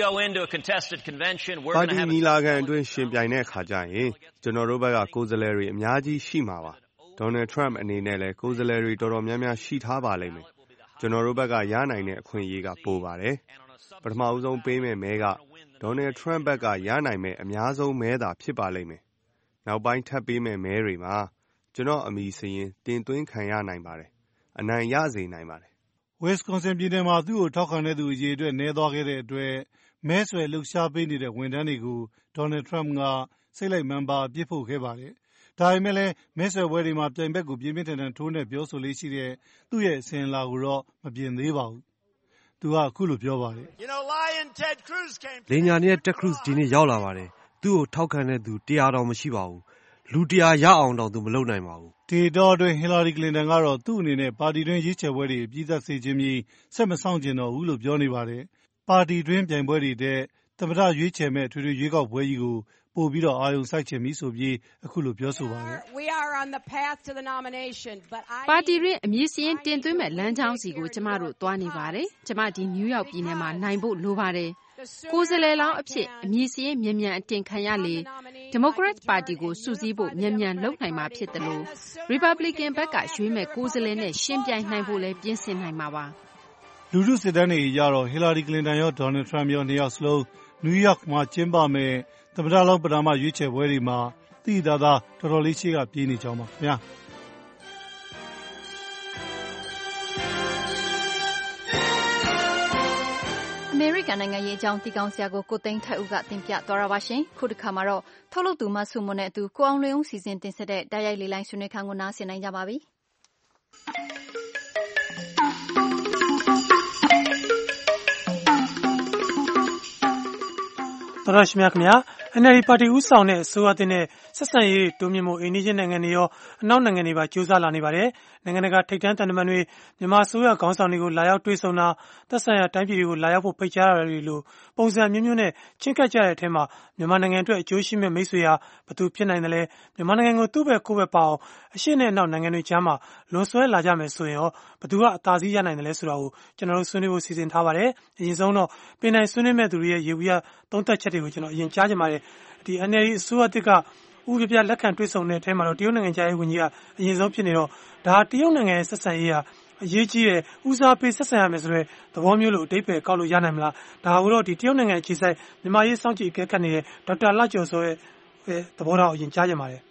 ပါတီညီလာခံအတွင်းရှင်ပြိုင်တဲ့အခါကျရင်ကျွန်တော်တို့ဘက်ကကိုယ်စားလှယ်တွေအများကြီးရှိမှာပါဒေါ်နယ်ထရန့်အနေနဲ့လည်းကိုယ်စားလှယ်တွေတော်တော်များများရှိထားပါလိမ့်မယ်ကျွန်တော်တို့ဘက်ကရနိုင်တဲ့အခွင့်အရေးကပိုပါတယ်ပထမဦးဆုံးပေးမယ့်မဲကဒေါ်နယ်ထရန့်ဘက်ကရနိုင်မယ့်အများဆုံးမဲသာဖြစ်ပါလိမ့်မယ်နောက်ပိုင်းထပ်ပေးမယ့်မဲတွေမှာကျွန်တော်အမည်စရင်တင်သွင်းခံရနိုင်ပါတယ်အနိုင်ရစေနိုင်ပါတယ်ဝစ်စကွန်ဆင်ပြည်နယ်မှာသူ့ကိုထောက်ခံတဲ့သူအရေးအတွက်နည်းသွားခဲ့တဲ့အတွက်မဲဆွယ်လှုပ်ရှားပေးနေတဲ့ဝန်ထမ်းတွေကိုဒေါ်နယ်ထရန့်ကစိတ်လိုက်မာန်ပါပြစ်ဖို့ခဲ့ပါတယ်ဒါပေမဲ့လည်းမဲဆွယ်ပွဲတွေမှာပြိုင်ဘက်ကိုပြင်းပြင်းထန်ထန်ထိုးနှက်ပြောဆိုလေးရှိတဲ့သူ့ရဲ့အစဉ်အလာကိုတော့မပြင်သေးပါဘူးသူကအခုလိုပြောပါတယ်လင်ညာနဲ့တက်ခရုစ်ဒီနေ့ရောက်လာပါတယ်သူ့ကိုထောက်ခံတဲ့သူ100တောင်မရှိပါဘူးလူ100ရအောင်တောင်သူမလုပ်နိုင်ပါဘူးဒီတော့တွင်ဟီလာရီကလင်တန်ကတော့သူ့အနေနဲ့ပါတီတွင်းရွေးချယ်ပွဲတွေအပြီးသတ်စေခြင်းပြီးဆက်မဆောင်ကျင်တော့ဘူးလို့ပြောနေပါတယ်ပါတီတွင်းပြိုင်ပွဲတွေတဲ့သမ္မတရွေးချယ်မဲ့ထွေထွေရွေးကောက်ပွဲကြီးကိုပိုပြီးတော့အာရုံစိုက်ချင်ပြီဆိုပြီးအခုလိုပြောဆိုပါတယ်ပါတီတွင်အမည်စာရင်းတင်သွင်းမဲ့လမ်းကြောင်းစီကိုကျမတို့သွားနေပါတယ်ကျမဒီနယူးယောက်ပြည်နယ်မှာနိုင်ဖို့လိုပါတယ်ကိုယ်စားလှယ်လောင်းအဖြစ်အမည်စာရင်းမြန်မြန်အတင်ခံရလေဒီမိုကရက်ပါတီကိုစုစည်းဖို့မြန်မြန်လုပ်နိုင်မှာဖြစ်တယ်လို့ရီပတ်ဘလစ်ကန်ဘက်ကရွေးမဲ့ကိုယ်စားလှယ်နဲ့ရှင်းပြိုင်နိုင်ဖို့လည်းပြင်ဆင်နိုင်မှာပါလူထုစစ်တမ်းတွေအရတော့ဟီလာရီကလင်တန်ရောဒေါ်နယ်ထရမ့်ရောနှစ်ယောက်စလုံးနယူးယောက်မှာကျင်းပမဲ့သမ္မတလောင်းပထမရွေးချယ်ပွဲတွေမှာသိသာသာတော်တော်လေးရှိကပြေးနေကြအောင်ပါခင်ဗျာအမေရိကန်နိုင်ငံရေးအကြောင်းတီကောင်ဆရာကိုသိန်းထိုက်ဦးကတင်ပြသွားတာပါရှင်ခုတစ်ခါမှာတော့ထုတ်လုပ်သူမဆုမွန်နဲ့အတူကိုအောင်လွင်ဦးစီစဉ်တင်ဆက်တဲ့တိုက်ရိုက်လေးလိုင်းဆွေးနွေးခန်းကိုနားဆင်နိုင်ကြပါပြီတော်ရရှိမြခင်ဗျာ NLD ပါတီဦးဆောင်တဲ့အစိုးရတင်တဲ့ဆက်ဆံရေးတိုးမြင့်မှုအိန္ဒိယနိုင်ငံတွေရောအနောက်နိုင်ငံတွေပါကြိုးစားလာနေပါတယ်နိုင်ငံတကာထိပ်တန်းတန်တမန်တွေမြန်မာအစိုးရခေါင်းဆောင်တွေကိုလာရောက်တွေ့ဆုံတာသက်ဆိုင်ရာတိုင်းပြည်တွေကိုလာရောက်ဖို့ဖိတ်ကြားရတွေလို့ပုံစံမျိုးမျိုးနဲ့ချင်းကပ်ကြတဲ့အထက်မှာမြန်မာနိုင်ငံအတွက်အကျိုးရှိမဲ့မိတ်ဆွေဟာဘယ်သူဖြစ်နိုင်တယ်လဲမြန်မာနိုင်ငံကိုသူ့ဘက်ကိုယ့်ဘက်ပါအောင်အရှေ့နဲ့အနောက်နိုင်ငံတွေကြားမှာလွန်ဆွဲလာကြမယ်ဆိုရင်ရောဘယ်သူကအသာစီးရနိုင်တယ်လဲဆိုတာကိုကျွန်တော်တို့ဆွေးနွေးဖို့စီစဉ်ထားပါတယ်အရင်ဆုံးတော့ပင်တိုင်ဆွေးနွေးမဲ့သူတွေရဲ့ရေဘူးရသုံးသက်ချက်တွေကိုကျွန်တော်အရင်ကြားချင်ပါတယ်ဒီ NLD အစိုးရတစ်ကဥပဒေပြလက်ခံတွေ့ဆုံတဲ့အထဲမှာတော့တရုတ်နိုင်ငံခြားရေးဝန်ကြီးကအရင်ဆုံးဖြစ်နေတော့ဒါတရုတ်နိုင်ငံရဲ့ဆက်ဆံရေးဟာအရေးကြီးတယ်ဦးစားပေးဆက်ဆံရမယ်ဆိုတဲ့သဘောမျိုးလို့အဓိပ္ပာယ်ကောက်လို့ရနိုင်မလားဒါကိုတော့ဒီတရုတ်နိုင်ငံအခြေစိုက်မြန်မာရေးစောင့်ကြည့်အကဲခတ်နေတဲ့ဒေါက်တာလှကျော်စောရဲ့သဘောထားကိုအရင်ကြားချင်ပါတယ်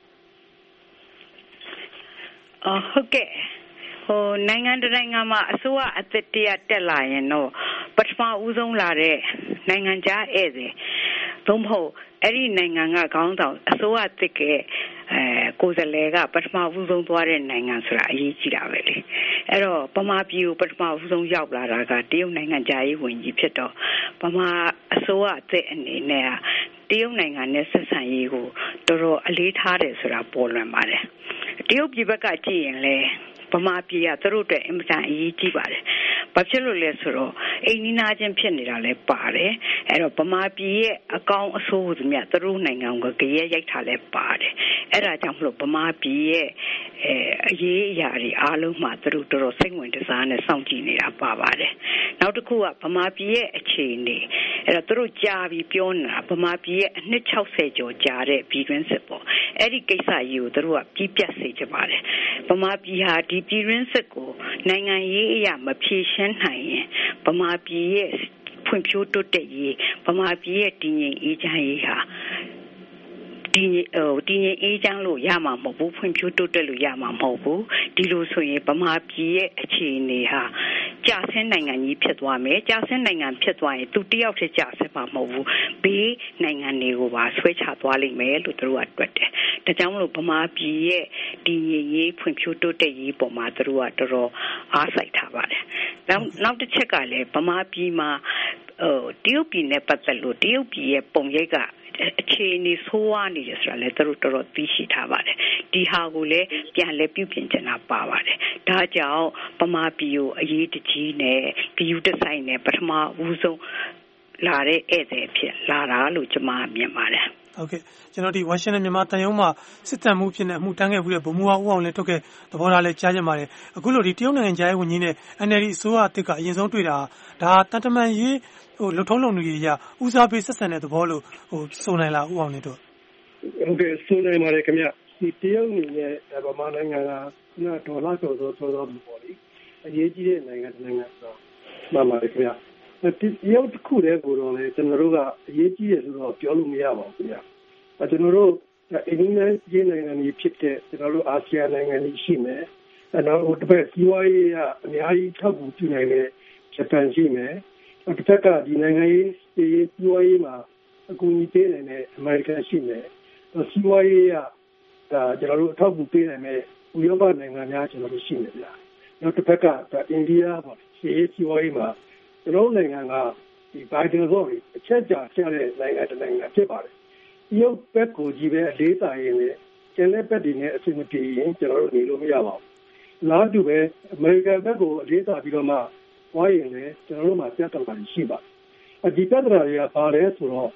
ဟုတ်ကဲ့နိုင်ငံတနိုင်ငံမှာအစိုးရအသစ်တရတက်လာရင်တော့ပထမဦးဆုံးလာတဲ့နိုင်ငံခြားဧည့်သည်သို့မဟုတ်အဲ့ဒီနိုင်ငံကခေါင်းဆောင်အစိုးရသစ်ကကိုယ်စားလှယ်ကပထမဦးဆုံးသွားတဲ့နိုင်ငံဆိုတာအရေးကြီးတာပဲလေအဲ့တော့ဗမာပြည်ကိုပထမဦးဆုံးရောက်လာတာကတရုတ်နိုင်ငံခြားရေးဝန်ကြီးဖြစ်တော့ဗမာအစိုးရအသစ်အနေနဲ့တရုတ်နိုင်ငံနဲ့ဆက်ဆံရေးကိုတော်တော်အလေးထားတယ်ဆိုတာပေါ်လွင်ပါတယ်တရုတ်ပြည်ဘက်ကကြည့်ရင်လေဗမာပြည်ကသူတို့အတွက်အင်မတန်အရေးကြီးပါတယ်။ဘာဖြစ်လို့လဲဆိုတော့အိမ်နီးနားချင်းဖြစ်နေတာလည်းပါတယ်။အဲ့တော့ဗမာပြည်ရဲ့အကောင်းအဆိုးတွေမြတ်သူတို့နိုင်ငံကိုကြရဲရိုက်ထားလည်းပါတယ်။အဲ့ဒါကြောင့်မလို့ဗမာပြည်ရဲ့အရေးအရာတွေအားလုံးမှာသူတို့တော်တော်စိတ်ဝင်စားနဲ့စောင့်ကြည့်နေတာပါပါတယ်။နောက်တစ်ခုကဗမာပြည်ရဲ့အခြေအနေအဲ့တော့သူတို့ကြားပြီးပြောနေတာဗမာပြည်ရဲ့အနှစ်60ကျော်ကြာတဲ့ပြည်တွင်းစစ်ပေါ့။အဲ့ဒီကိစ္စကြီးကိုသူတို့ကပြီးပြတ်စေချင်ပါတယ်။ဗမာပြည်ဟာဒီပြည်တွင်းစစ်ကိုနိုင်ငံရေးအရာမဖြေရှင်းနိုင်ရင်ဗမာပြည်ရဲ့ဖွံ့ဖြိုးတိုးတက်ရေးဗမာပြည်ရဲ့တည်ငြိမ်အေးချမ်းရေးဟာတည်ငြိမ်အေးချမ်းလို့ရမှာမဟုတ်ဘူးဖွံ့ဖြိုးတိုးတက်လို့ရမှာမဟုတ်ဘူးဒီလိုဆိုရင်ဗမာပြည်ရဲ့အခြေအနေဟာကြာဆင်းနိုင်ငံကြီးဖြစ်သွားမယ်ကြာဆင်းနိုင်ငံဖြစ်သွားရင်သူတယောက်တည်းကြာဆင်းမှာမဟုတ်ဘူးဘေးနိုင်ငံတွေကိုပါဆွဲချသွားလိမ့်မယ်လို့သူတို့ကတွက်တယ်ဒါကြောင့်မလို့ဗမာပြည်ရဲ့တည်ငြိမ်ရေးဖွံ့ဖြိုးတိုးတက်ရေးပေါ်မှာသူတို့ကတော်တော်အားစိုက်ထားပါတယ်နောက်တစ်ချက်ကလည်းဗမာပြည်မှာတရုတ်ပြည်နဲ့ပတ်သက်လို့တရုတ်ပြည်ရဲ့ပုံရိပ်ကအခြေအနေဆိုးဝါးနေတယ်ဆိုတာလည်းသူတို့တော်တော်သိရှိထားပါတယ်ဒီဟာကိုလည်းပြန်လဲပြုပြင်ချင်တာပါပါတယ်ဒါကြောင့်ဗမာပြည်ကိုအရေးတကြီးနဲ့ဂရုတစိုက်နဲ့ပထမဦးဆုံးလာတဲ့ဧည့်သည်ဖြစ်လာတာလို့ကျွန်မမြင်ပါတယ်ဟုတ်ကဲ့ကျွန်တော်ဒီဝါရှင်တန်မြန်မာတန်ယုံမှာစစ်တမ်းမှုဖြစ်နေအမှုတန်းခဲ့ပြီးတဲ့ဗိုလ်မှူးဟောင်းဦးအောင်လင်းထုတ်ခဲ့သဘောထားလဲကြားကြပါတယ်အခုလိုဒီတရုတ်နိုင်ငံခြားရေးဝန်ကြီးနဲ့ NLD အစိုးရအသစ်ကအရင်ဆုံးတွေ့တာဒါတန်တမန်ရေးလှုပ်ထုံးလုံလူကြီးရဦးစားပေးဆက်ဆံတဲ့သဘောလို့ဆိုနိုင်လားဦးအောင်လင်းတို့ဟုတ်ကဲ့ဆိုနိုင်ပါတယ်ခင်ဗျဒီတရုတ်အနေနဲ့ဗမာနိုင်ငံကဒေါ်လာကျော်ဆိုတော့ပေါ့လေအရေးကြီးတဲ့နိုင်ငံတစ်နိုင်ငံဆိုတော့မှန်ပါတယ်ခင်ဗျတရုတ်တစ်ခုတည်းကိုတော့လေကျွန်တော်တို့ကအရေးကြီးတယ်ဆိုတော့ပြောလို့မရပါဘူးခင်ဗျကျွန်တော်တို့အင်းနဲ့ရေးနိုင်ငံကြီးဖြစ်တဲ့ကျွန်တော်တို့အာဆီယံနိုင်ငံကြီးရှိမယ်နောက်တစ်ပတ်စီးပွားရေးအများကြီးထောက်ပံ့ပြုနိုင်တဲ့ဂျပန်ရှိမယ်တစ်ဖက်ကဒီနိုင်ငံရေးစီးပွားရေးမှာအကူအညီပေးနိုင်တဲ့အမေရိကန်ရှိမယ်စီးပွားရေးဒါကျွန်တော်တို့အထောက်အကူပေးနိုင်တဲ့ဥရောပနိုင်ငံများကျွန်တော်တို့ရှိနေဗျာနောက်တစ်ဖက်ကအိန္ဒိယပေါ့စီးပွားရေးမှာကျွန်တော်နိုင်ငံကဒီဘိုင်ဒန်ဆိုပြီးအချက်ကြာကျတဲ့နိုင်ငံတစ်နိုင်ငံဖြစ်ပါတယ်ဒီရုပ်ဘက်ကိုကြီးပဲအလေးသာရင်လည်းကျန်တဲ့ဘက်တွေနဲ့အဆင်မပြေရင်ကျွန်တော်တို့နေလို့မရပါဘူးလားတူပဲအမေရိကန်ဘက်ကိုအလေးသာပြီးတော့မှဝိုင်းရင်လည်းကျွန်တော်တို့မှာပြဿနာရှိပါတယ်ဒီပြဿနာတွေကဘာလဲဆိုတော့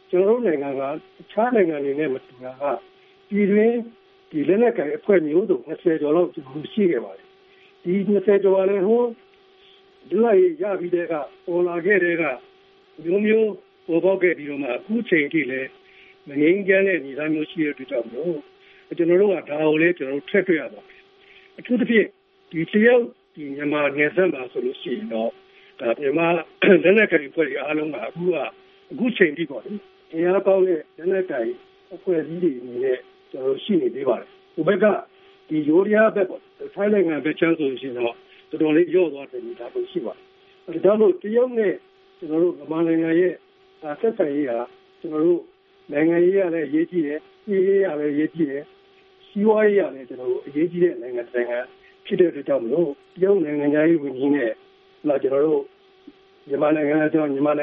ကျွန်တော်တို့နိုင်ငံကအခြားနိုင်ငံတွေနဲ့မတူတာကပြည်တွင်းဒီလက်နက်ကိုင်အဖွဲ့မျိုးစုံ20ကျော်လောက်ရှိခဲ့ပါတယ်ဒီ20ကျော်လည်းဟိုဒီလိုက်ရပြီးတဲ့ကပေါ်လာခဲ့တဲ့ကမျိုးပေါ်ပေါက်ခဲ့ပြီးတော့မှအခုချိန်ထိလည်းမငြိမ်းချမ်းတဲ့အနေအထားမျိုးရှိတဲ့အတွက်ကြောင့်မို့ကျွန်တော်တို့ကဒါကိုလည်းကျွန်တော်တို့ထည့်တွေ့ရပါတယ်အထူးသဖြင့်ဒီတရုတ်ဒီမြန်မာနယ်စပ်မှာဆိုလို့ရှိရင်တော့ဒါမြန်မာလက်နက်ကိုင်အဖွဲ့တွေအားလုံးကအခုချိန်ထိပေါ့လေအင်အားကောင်းတဲ့လက်နက်ကိုင်အဖွဲ့အစည်းတွေအနေနဲ့ကျွန်တော်ရှိနေသေးပါတယ်ဟိုဘက်ကဒီရိုးရာဘက်ပေါ့ထိုင်းနိုင်ငံဘက်ချမ်းဆိုရင်တော့တော်တော်လေးရော့သွားတယ်ဒါကိုရှိပါတယ်ဒါလို့တရုတ်နဲ့ကျွန်တော်တို့မြန်မာနိုင်ငံရဲ့ဆက်ဆံရေးဟာကျွန်တော်တို့နိုင်ငံရေးရလည်းအရေးကြီးတယ်ပြည်ရေးရလည်းအရေးကြီးတယ်စီးပွားရေးရလည်းကျွန်တော်တို့အရေးကြီးတဲ့နိုင်ငံဖြစ်တဲ့အတွက်ကြောင့်မလို့တရုတ်နိုင်ငံရေးဝန်ကြီးနဲ့ကျွန်တော်တို့မြန်မာနိုင်ငံတော်တိုင်ပင်ခံ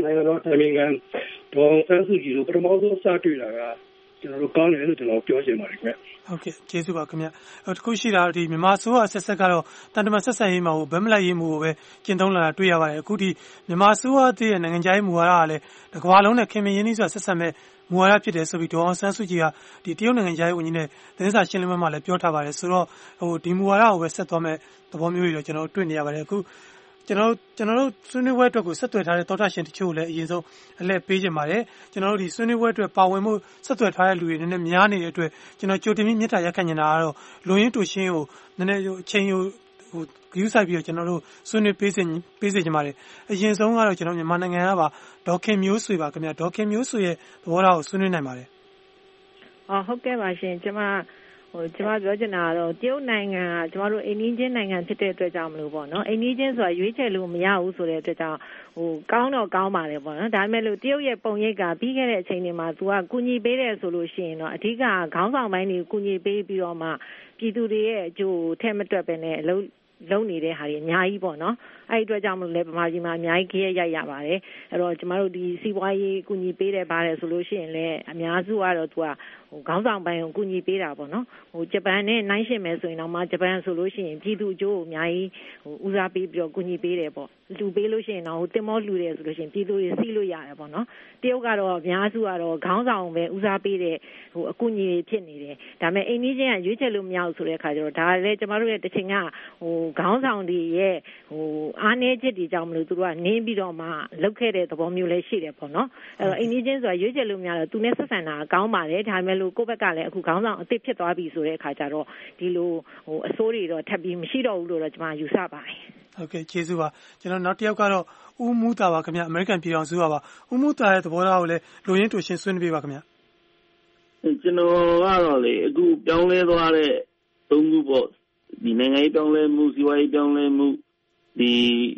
ဒေါ်ဆန်းစုကြည်တို့ပထမဆုံးစတွေ့တာကကျွန်တော်တို့ကောင်းတယ်လို့ကျွန်တော်ပြောချင်ပါတယ်ခင်ဗျဟုတ်ကဲ့ကျေးဇူးပါခင်ဗျတခုရှိတာဒီမြန်မာဆိုအဆက်ဆက်ကတော့တန်တမာဆက်ဆံရေးမှာဘယ်မလိုက်ရေးမှုကိုပဲကျင့်သုံးလာတာတွေ့ရပါတယ်အခုဒီမြန်မာဆိုအသည့်ရဲ့နိုင်ငံခြားရေးမူဝါဒကလည်းတစ်ကမ္ဘာလုံးနဲ့ခင်မင်ရင်းနှီးစွာဆက်ဆံမဲ့မူဝါဒဖြစ်တယ်ဆိုပြီးဒေါ်အောင်ဆန်းစုကြည်ကဒီတရုတ်နိုင်ငံခြားရေးဝန်ကြီးနဲ့သတင်းစာရှင်းလင်းပွဲမှာလည်းပြောထားပါတယ်ဆိုတော့ဒီမူဝါဒကိုပဲဆက်သွားမဲ့သဘောမျိုးတွေတော့ကျွန်တော်တို့တွေ့နေရပါတယ်အခုကျွန်တော်တို့ဆွေးနွေးပွဲအတွက်ကိုဆက်သွယ်ထားတဲ့သောတာရှင်တချို့လည်းအရင်ဆုံးအလှည့်ပေးကြပါတယ်ကျွန်တော်တို့ဒီဆွေးနွေးပွဲအတွက်ပါဝင်မှုဆက်သွယ်ထားတဲ့လူတွေနည်းနည်းများနေတဲ့အတွက်ကျွန်တော်ကြိုတင်ပြီးမြစ်တာရက်ခံနေတာကတော့လူရင်းတူရှင်းကိုနည်းနည်းအချိန်ကိုဂရုစိုက်ပြီးတော့ကျွန်တော်တို့ဆွေးနွေးပေးစေချင်ပါတယ်အရင်ဆုံးကတော့ကျွန်တော်မြန်မာနိုင်ငံကပါဒေါခင်မျိုးဆွေပါခင်ဗျဒေါခင်မျိုးဆွေရဲ့သဘောထားကိုဆွေးနွေးနိုင်ပါတယ်ဟုတ်ကဲ့ပါရှင်ကျွန်မပြောချင်တာကတော့တရုတ်နိုင်ငံကကျမတို့အိမ်နီးချင်းနိုင်ငံဖြစ်တဲ့အတွက်ကြောင့်မလို့ပေါ့နော်အိမ်နီးချင်းဆိုတာရွေးချယ်လို့မရဘူးဆိုတဲ့အတွက်ကြောင့်ကောင်းတော့ကောင်းပါတယ်ပေါ့နော်ဒါပေမဲ့လို့တရုတ်ရဲ့ပုံရိပ်ကပြီးခဲ့တဲ့အချိန်တွေမှာသူကကူညီပေးတယ်ဆိုလို့ရှိရင်တော့အဓိကခေါင်းဆောင်ပိုင်းတွေကူညီပေးပြီးတော့မှပြည်သူတွေရဲ့အကျိုးထဲမတွက်ပဲနဲ့လုံးနေတဲ့ဟာတွေအများကြီးပေါ့နော်အဲ့ဒီအတွက်ကြောင့်မလို့လဲဗမာပြည်မှာအများကြီးခရက်ရိုက်ရပါတယ်အဲ့တော့ကျမတို့ဒီစီးပွားရေးကူညီပေးတယ်ပါတယ်ဆိုလို့ရှိရင်လည်းအများစုကတော့သူကခေါင်းဆောင်ပိုင်းကိုကူညီပေးတာပေါ့နော်ဂျပန်နဲ့နှိုင်းယှဉ်မယ်ဆိုရင်တော့ဂျပန်ဆိုလို့ရှိရင်ပြည်သူအကျိုးကိုအများကြီးဦးစားပေးပြီးတော့ကူညီပေးတယ်ပေါ့လူပေးလို့ရှိရင်တော့တင်မောလူတယ်ဆိုလို့ရှိရင်ပြည်သူတွေစီးလို့ရတယ်ပေါ့နော်တရုတ်ကတော့အများစုကတော့ခေါင်းဆောင်ပဲဦးစားပေးတဲ့အကူအညီဖြစ်နေတယ်ဒါပေမဲ့အိမ်နီးချင်းကရွေးချယ်လို့မရဘူးဆိုတဲ့အခါကျတော့ဒါလည်းကျမတို့ရဲ့တစ်ချိန်ကခေါင်းဆောင်တွေရဲ့အားနည်းချက်တွေကြောင့်မလို့သူတို့ကနင်းပြီးတော့မှလောက်ခဲ့တဲ့သဘောမျိုးလည်းရှိတယ်ပေါ့နော်အဲ့တော့အိမ်နီးချင်းဆိုတာရွေးချယ်လို့မရတော့သူနဲ့ဆက်ဆံတာကောင်းပါတယ်ဒါပေမဲ့လို့ကိုယ့်ဘက်ကလည်းအခုခေါင်းဆောင်အသစ်ဖြစ်သွားပြီဆိုတဲ့အခါကျတော့ဒီလိုအစိုးတွေတော့ထပ်ပြီးမရှိတော့ဘူးလို့တော့ကျွန်မယူဆပါတယ်ဟုတ်ကဲ့ကျေးဇူးပါကျွန်တော်နောက်တစ်ယောက်ကတော့ဦးမူတာပါခင်ဗျအမေရိကန်ပြည်ထောင်စုကပါဦးမူတာရဲ့သဘောထားကိုလည်းလူရင်းတူရှင်းဆွေးနွေးပေးပါခင်ဗျကျွန်တော်ကတော့လေအခုပြောင်းလဲသွားတဲ့သုံးခုပေါ့ဒီနိုင်ငံရေးပြောင်းလဲမှုစီးပွားရေးပြောင်းလဲမှုဒီ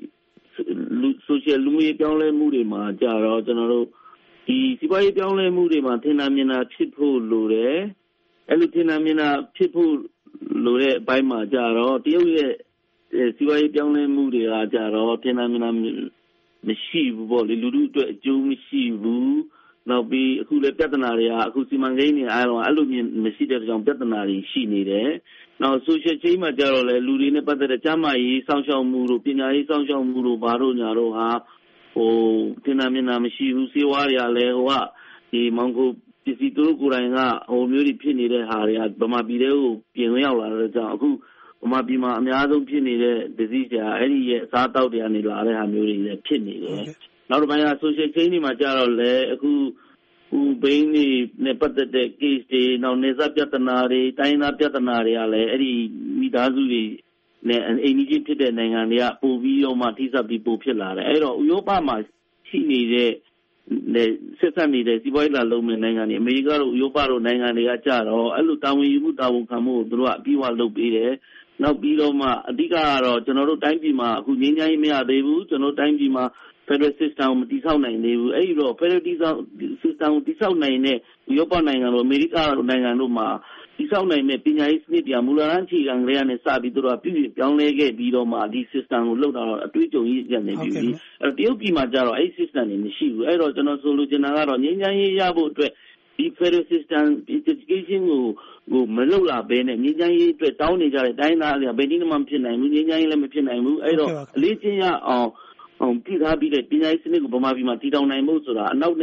social လူမှုရေးပြောင်းလဲမှုတွေမှာကြာတော့ကျွန်တော်တို့ဒီစီးပွားရေးပြောင်းလဲမှုတွေမှာထင်သာမြင်သာဖြစ်ဖို့လိုတယ်အဲ့လိုထင်သာမြင်သာဖြစ်ဖို့လိုတဲ့အပိုင်းမှာကြာတော့တရုတ်ရဲ့စီးပွားရေးပြောင်းလဲမှုတွေကကြာတော့ထင်သာမြင်သာမရှိဘူးပေါ့လေလူထုအတွက်အကျိုးမရှိဘူးနောက်ပြီးအခုလည်းပြဿနာတွေကအခုစီမံကိန်းတွေအားလုံးအဲ့လိုမရှိတဲ့ကြောင့်ပြဿနာတွေရှိနေတယ်နောက် social chain မှာကြတော့လေလူတွေနဲ့ပတ်သက်တဲ့ကျန်းမာရေးစောင့်ရှောက်မှုတို့ပညာရေးစောင့်ရှောက်မှုတို့ဘာတို့ညာတို့ဟာထင်သာမြင်သာမရှိဘူးစေဝါတွေကလည်းဒီမောင်ကိုပစ္စည်းတို့ကိုယ်တိုင်ကမျိုးတွေဖြစ်နေတဲ့ဟာတွေကဗမာပြည်တွေကိုပြင်ဝင်ရောက်လာတဲ့ကြောင့်အခုဗမာပြည်မှာအများဆုံးဖြစ်နေတဲ့ disease တွေအဲ့ဒီရဲ့အစားအသောက်တွေကနေလာတဲ့ဟာမျိုးတွေလည်းဖြစ်နေတယ်နောက်တစ်ပိုင်းက social chain တွေမှာကြတော့လေအခုဘိန်းတွေနဲ့ပတ်သက်တဲ့ case တွေနောက်နေစားပြဿနာတွေတိုင်းသားပြဿနာတွေကလည်းအဲ့ဒီမိသားစုတွေနဲ့အိမ်ကြီးဖြစ်တဲ့နိုင်ငံတွေကပို့ပြီးတော့မှထိစပ်ပြီးပို့ဖြစ်လာတယ်အဲ့တော့ဥရောပမှာရှိနေတဲ့ဆက်ဆက်နေတဲ့စီးပွားရေးလာလုံးမဲ့နိုင်ငံတွေအမေရိကတို့ဥရောပတို့နိုင်ငံတွေကကြတော့အဲ့လိုတာဝန်ယူမှုတာဝန်ခံမှုကိုသူတို့ကအပြီးအဝလုပ်ပေးတယ်နောက်ပြီးတော့မှအဓိကကတော့ကျွန်တော်တို့တိုင်းပြည်မှာအခုငြိမ်းချမ်းရေးမရသေးဘူးကျွန်တော်တိုင်းပြည်မှာFederal system ကိုမတည်ဆောက်နိုင်သေးဘူးအဲ့ဒီတော့ Federal system ကိုတည်ဆောက်နိုင်တဲ့ဥရောပနိုင်ငံတို့အမေရိကနိုင်ငံတို့မှာတည်ဆောက်နိုင်တဲ့ပညာရေးစနစ်တရားမူလတန်းအခြေခံကလေးကနေစပြီးတို့ကပြည်ပြပြောင်းလဲခဲ့ပြီးတော့မှဒီ system ကိုလုပ်တာတော့အတွေ့အကြုံကြီးကျန်နေပြီအဲ့တော့တရုတ်ပြည်မှာကျတော့အဲ့ system တွေမရှိဘူးအဲ့တော့ကျွန်တော်ဆိုလိုချင်တာကတော့ငြိမ်းချမ်းရေးရဖို့အတွက်ဒီ Federal system education ကိုမလုပ်လာဘဲနဲ့ငြိမ်းချမ်းရေးအတွက်တောင်းနေကြတဲ့တိုင်းသားတွေကဘယ်နည်းမှမဖြစ်နိုင်ဘူးငြိမ်းချမ်းရေးလည်းမဖြစ်နိုင်ဘူးအဲ့တော့အလေးချင်းရအောင်ပြည်ထားပြီးတဲ့ပညာရေးစနစ်ကိုဗမာပြည်မှာတည်ထောင်နိုင်ဖို့ဆိုတာအနောက်နဲ့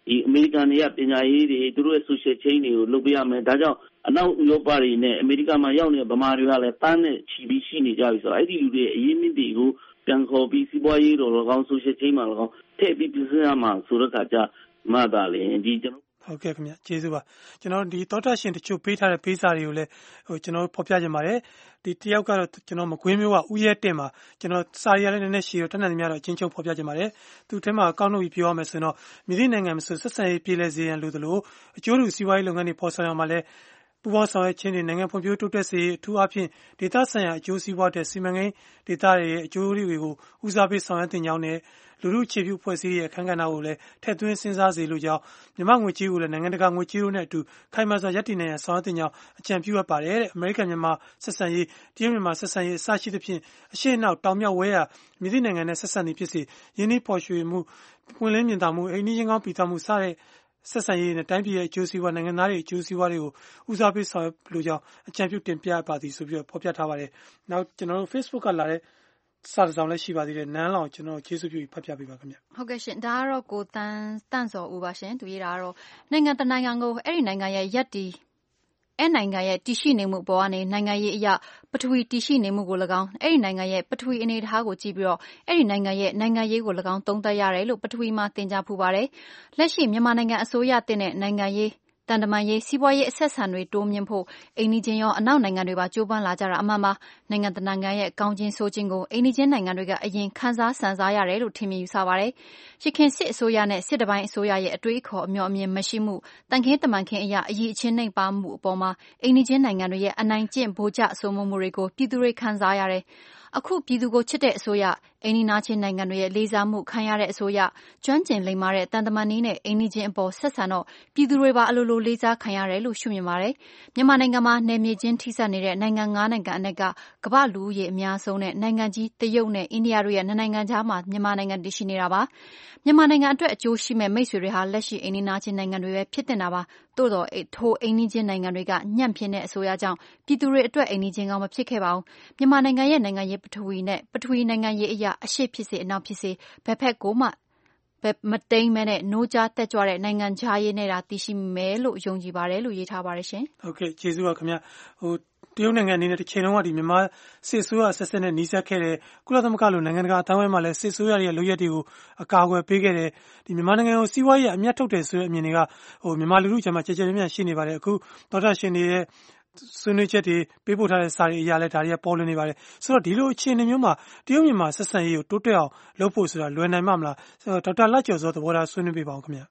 အမေရိကန်တွေကပညာရေးတွေသူတို့ရဲ့ social chain တွေကိုလုပ်ပေးရမယ်ဒါကြောင့်အနောက်ဥရောပတွေနဲ့အမေရိကန်မှာရောက်နေတဲ့ဗမာတွေကလည်းတန်းနဲ့ချီပြီးရှိနေကြပြီဆိုတော့အဲ့ဒီလူတွေအရင်းမြစ်တွေကိုပြန်ခေါ်ပြီးစီးပွားရေးတော်တော်ကောင်း social chain မှာတော့ထည့်ပြီးပြည့်စုံရမှာဆိုတော့ခါကြမှသာလေဒီကျွန်တော်ဟုတ်ကဲ့ခင်ဗျကျေးဇူးပါကျွန်တော်ဒီသောတာရှင်တချို့ပေးထားတဲ့ပေးစာတွေကိုလည်းကျွန်တော်ဖော်ပြကြပါတယ်ဒီတယောက်ကတော့ကျွန်တော်မကွင်းမျိုးကဥရဲတင်မှာကျွန်တော်စာရီရလည်းနည်းနည်းရှိတော့တနက်နေ့များတော့အချင်းချင်းဖော်ပြကြပါတယ်သူထဲမှာကောက်နှုတ်ပြီးပြောရမယ်ဆိုတော့မြစ်နိုင်ငံမှာဆိုဆက်ဆံရေးပြည်လဲစေရန်လို့သလိုအကျိုးတူစီးပွားရေးလုပ်ငန်းတွေပေါ်ဆောင်ရမှာလဲပူပေါင်းဆောင်ရွက်ခြင်းတွေနိုင်ငံဖွံ့ဖြိုးတိုးတက်စေအထူးအဖြင့်ဒေသဆိုင်ရာအကျိုးစီးပွားတဲ့စီမံကိန်းဒေသတွေရဲ့အကျိုးတွေကိုဦးစားပေးဆောင်ရွက်တင်ကြောင်းနဲ့လူမှုခြေပြုဖွဲ့စည်းရဲ့အခမ်းကဏ္ဍကိုလည်းထည့်သွင်းစဉ်းစားစေလိုကြောင်းမြန်မာငွေကြေးကိုလည်းနိုင်ငံတကာငွေကြေးတို့နဲ့အတူခိုင်မာစွာရပ်တည်နိုင်ရန်ဆောင်ရွက်တင်ကြောင်းအကြံပြုအပ်ပါတယ်တဲ့အမေရိကန်မြန်မာဆက်ဆံရေးတရုတ်မြန်မာဆက်ဆံရေးအစရှိသဖြင့်အရှေ့အနောက်တောင်မြောက်ဝဲရာမြစ်နိုင်ငံနဲ့ဆက်ဆံနေဖြစ်စေယင်းနှိပေါ်ရွှေမှုပွင့်လင်းမြင်သာမှုအိန္ဒိယကောင်းပြည်တော်မှုစတဲ့ဆက်ဆံရေးနဲ့တိုင်းပြည်ရဲ့အကျိုးစီးပွားနိုင်ငံသားတွေအကျိုးစီးပွားတွေကိုဦးစားပေးဆောင်ရွက်လိုကြောင်းအကြံပြုတင်ပြပါသည်ဆိုပြီးဖော်ပြထားပါတယ်။နောက်ကျွန်တော်တို့ Facebook ကလာတဲ့စာဆောင်လည်းရှိပါသေးတယ်။နန်းလောင်ကျွန်တော်ကျေးဇူးပြုဖတ်ပြပေးပါခင်ဗျ။ဟုတ်ကဲ့ရှင်ဒါကတော့ကိုတန်းစော်ဦးပါရှင်သူရေးတာကတော့နိုင်ငံတနိုင်ငံကိုအဲ့ဒီနိုင်ငံရဲ့ရပ်တည်အဲ့နိုင်ငံရဲ့တည်ရှိနေမှုပေါ်ကနေနိုင်ငံရေးအရာပထဝီတည်ရှိနေမှုကို၎င်းအဲ့ဒီနိုင်ငံရဲ့ပထဝီအနေအထားကိုကြည့်ပြီးတော့အဲ့ဒီနိုင်ငံရဲ့နိုင်ငံရေးကို၎င်းသုံးသပ်ရတယ်လို့ပထဝီမှာသင်ကြားဖူးပါတယ်လက်ရှိမြန်မာနိုင်ငံအစိုးရတင်တဲ့နိုင်ငံရေးတန်တမာရေးစီးပွားရေးအဆက်ဆံတွေတိုးမြင့်ဖို့အိန္ဒိချင်းရောအနောက်နိုင်ငံတွေပါကြိုးပမ်းလာကြတာအမှန်ပါနိုင်ငံတနိုင်ငံရဲ့ကောင်းခြင်းဆိုးခြင်းကိုအိန္ဒိချင်းနိုင်ငံတွေကအရင်ခန်းစားဆန်စားရတယ်လို့ထင်မြင်ယူဆပါတယ်ရခင်စစ်အစိုးရနဲ့စစ်တပိုင်းအစိုးရရဲ့အတွေးအခေါ်အမျှော်အမြင်မရှိမှုတန်ခင်းတမန်ခင်းအရာအရေးအချင်းနှိမ်ပါမှုအပေါ်မှာအိန္ဒိချင်းနိုင်ငံတွေရဲ့အနိုင်ကျင့်ဗိုလ်ကျဆိုးမှုတွေကိုပြည်သူတွေခန်းစားရတယ်အခုပြည်သူကိုချစ်တဲ့အစိုးရအိန္ဒိနာချင်းနိုင်ငံတွေရဲ့လေးစားမှုခံရတဲ့အစိုးရကျွမ်းကျင်လိမ္မာတဲ့တန်တမန်နည်းနဲ့အိန္ဒိချင်းအပေါ်ဆက်ဆံတော့ပြည်သူတွေပါအလိုလိုလေးစားခံရတယ်လို့ရှုမြင်ပါတယ်မြန်မာနိုင်ငံမှာနယ်မြေချင်းထိစပ်နေတဲ့နိုင်ငံ9နိုင်ငံအနက်ကကမ္ဘာလူဦးရေအများဆုံးနဲ့နိုင်ငံကြီးတရုတ်နဲ့အိန္ဒိယတို့ရဲ့နိုင်ငံခြားမှာမြန်မာနိုင်ငံတည်ရှိနေတာပါမြန်မာနိုင်ငံအတွက်အကျိုးရှိမဲ့မိတ်ဆွေတွေဟာလက်ရှိအိန္ဒိနာချင်းနိုင်ငံတွေပဲဖြစ်တင်တာပါသို့တော့ထိုအိန္ဒိချင်းနိုင်ငံတွေကညံ့ဖျင်းတဲ့အစိုးရကြောင့်ပြည်သူတွေအတွက်အိန္ဒိချင်းကောင်းမဖြစ်ခဲ့ပါဘူးမြန်မာနိုင်ငံရဲ့နိုင်ငံရေးပထဝီနဲ့ပထဝီနိုင်ငံရေးအရာအရှိဖြစ်စေအနောက်ဖြစ်စေဘယ်ဖက်ကိုမှမတိမ်မဲနဲ့နိုးကြားတက်ကြွတဲ့နိုင်ငံခြားရေးနဲ့တာတည်ရှိမယ်လို့ယုံကြည်ပါတယ်လို့ရေးထားပါတယ်ရှင်ဟုတ်ကဲ့ကျေးဇူးပါခင်ဗျတရုတ်နိုင်ငံအနေနဲ့တစ်ချိန်လုံးကဒီမြန်မာစစ်ဆိုးရဆက်ဆက်နဲ့နှီးစပ်ခဲ့တယ်ကုလသမဂ္ဂလိုနိုင်ငံတကာအတိုင်းအဝိုင်းမှာလည်းစစ်ဆိုးရရဲ့လုပ်ရက်တွေကိုအကာအကွယ်ပေးခဲ့တယ်ဒီမြန်မာနိုင်ငံကိုစီးပွားရေးအမြတ်ထုတ်တယ်ဆိုတဲ့အမြင်တွေကမြန်မာလူထုကြားမှာကြည်ကြဲမြတ်ရှိနေပါတယ်အခုသောတာရှင်တွေရဲ့ဆွေးနွေးချက်တွေပေးပို့ထားတဲ့စာတွေအရာလဲဒါတွေကပေါ်လွင်နေပါတယ်ဆိုတော့ဒီလိုအခြေအနေမျိုးမှာတရုတ်မြန်မာဆက်ဆံရေးကိုတိုးတက်အောင်လုပ်ဖို့ဆိုတာလွယ်နိုင်မှာမလားဒေါက်တာလှကျော်စောသဘောထားဆွေးနွေးပေးပါဦးခင်ဗျာ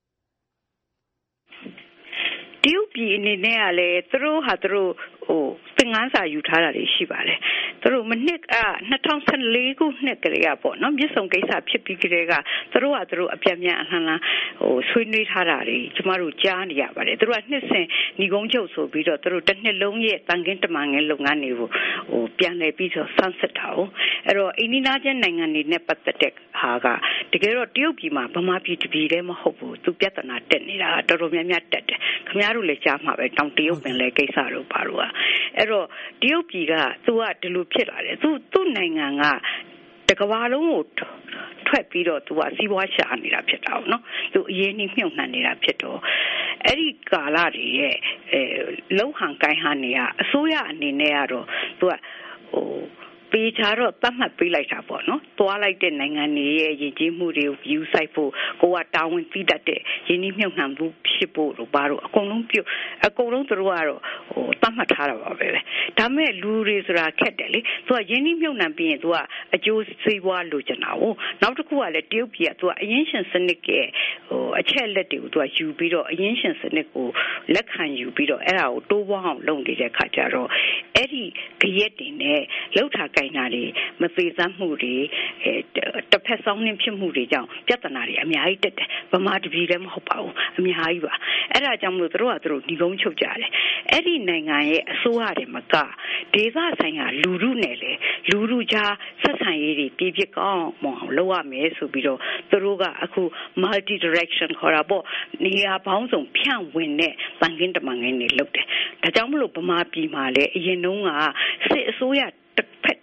တရုတ်ပြည်အနေနဲ့ကလည်းသူတို့ဟာသူတို့သင်ခန်းစာယူထားတာတွေရှိပါတယ်သူတို့မနှစ်2014ခုနှစ်ကလေးကပေါ့နော်မြစ်ဆုံကိစ္စဖြစ်ပြီးကလေးကသူတို့ကသူတို့အပြတ်မြန်အလှန်ဆွေးနွေးထားတာတွေကျမတို့ကြားနေရပါတယ်သူတို့ကနှစ်စဉ်ညီကုန်းချုပ်ဆိုပြီးတော့သူတို့တစ်နှစ်လုံးရဲ့တန်ခင်းတမန်ငယ်လုပ်ငန်းတွေကိုပြန်လည်ပြီးတော့ဆန်းစစ်တာဟုတ်အဲ့တော့အိန္ဒိနာချင်းနိုင်ငံတွေနဲ့ပတ်သက်တဲ့ဟာကတကယ်တော့တရုတ်ပြည်မှာဗမာပြည်တပြည်တည်းမဟုတ်ဘူးသူပြဿနာတက်နေတာတော်တော်များများတက်တယ်ခင်ဗျားတို့လည်းကြားမှာပဲတောင်တရုတ်ပင်လယ်ကိစ္စတို့ပါတော့အဲ့တော့တရုတ်ပြည်ကသူကဒီလိုဖြစ်လာတယ်သူ့နိုင်ငံကတကဘာလုံးကိုထွက်ပြီးတော့သူကစီးပွားရှာနေတာဖြစ်တာပေါ့နော်သူအရေးနှိမ့်မြုပ်နှံနေတာဖြစ်တော့အဲ့ဒီကာလတွေရဲ့လုံဟန်ကိုင်းဟန်နေရအစိုးရအနေနဲ့ကတော့သူကပေးချတော့တတ်မှတ်ပေးလိုက်တာပေါ့နော်သွားလိုက်တဲ့နိုင်ငံတွေရဲ့ယဉ်ကျေးမှုတွေကို view ဆိုင်ဖို့ကိုကတာဝန်သိတတ်တဲ့ယဉ်ကျေးမြုပ်နှံမှုဖြစ်ဖို့တို့ဘာလို့အကုန်လုံးသူတို့ကတော့တတ်မှတ်ထားတာပါပဲဒါမဲ့လူတွေဆိုတာခက်တယ်လေသူကယဉ်ကျေးမြုပ်နှံပြီးရင်သူကအကျိုးစီးပွားလိုချင်တာကိုနောက်တစ်ခုကလည်းတရုတ်ပြည်ကသူကအရင်ရှင်စနစ်ရဲ့အချက်လက်တွေကိုသူကယူပြီးတော့အရင်ရှင်စနစ်ကိုလက်ခံယူပြီးတော့အဲ့ဒါကိုတိုးပွားအောင်လုပ်နေတဲ့ခါကျတော့အဲ့ဒီကြရက်တွေနဲ့လှုပ်ထားကိုင်တာတွေမသေးစမ်းမှုတွေတစ်ဖက်ဆောင်နှင်းဖြစ်မှုတွေကြောင့်ပြဿနာတွေအများကြီးတက်တယ်ဗမာတပြည်လည်းမဟုတ်ပါဘူးအများကြီးပါအဲ့ဒါကြောင့်မလို့တို့ကတို့ဒီကုန်းချုပ်ကြတယ်အဲ့ဒီနိုင်ငံရဲ့အစိုးရတွေမကဒေသဆိုင်ရာလူထုနဲ့လေလူထုကြားဆက်ဆံရေးတွေပြည့်ကောင်းအောင်လုပ်ရမယ်ဆိုပြီးတော့တို့ကအခု multi direction ခေါ်တာပေါ့နေရာပေါင်းစုံဖြန့်ဝင်တဲ့တန်ခင်းတမန်ငင်းတွေလုပ်တယ်ဒါကြောင့်မလို့ဗမာပြည်မှာလည်းအရင်တုန်းကစစ်အစိုးရတစ်ဖက်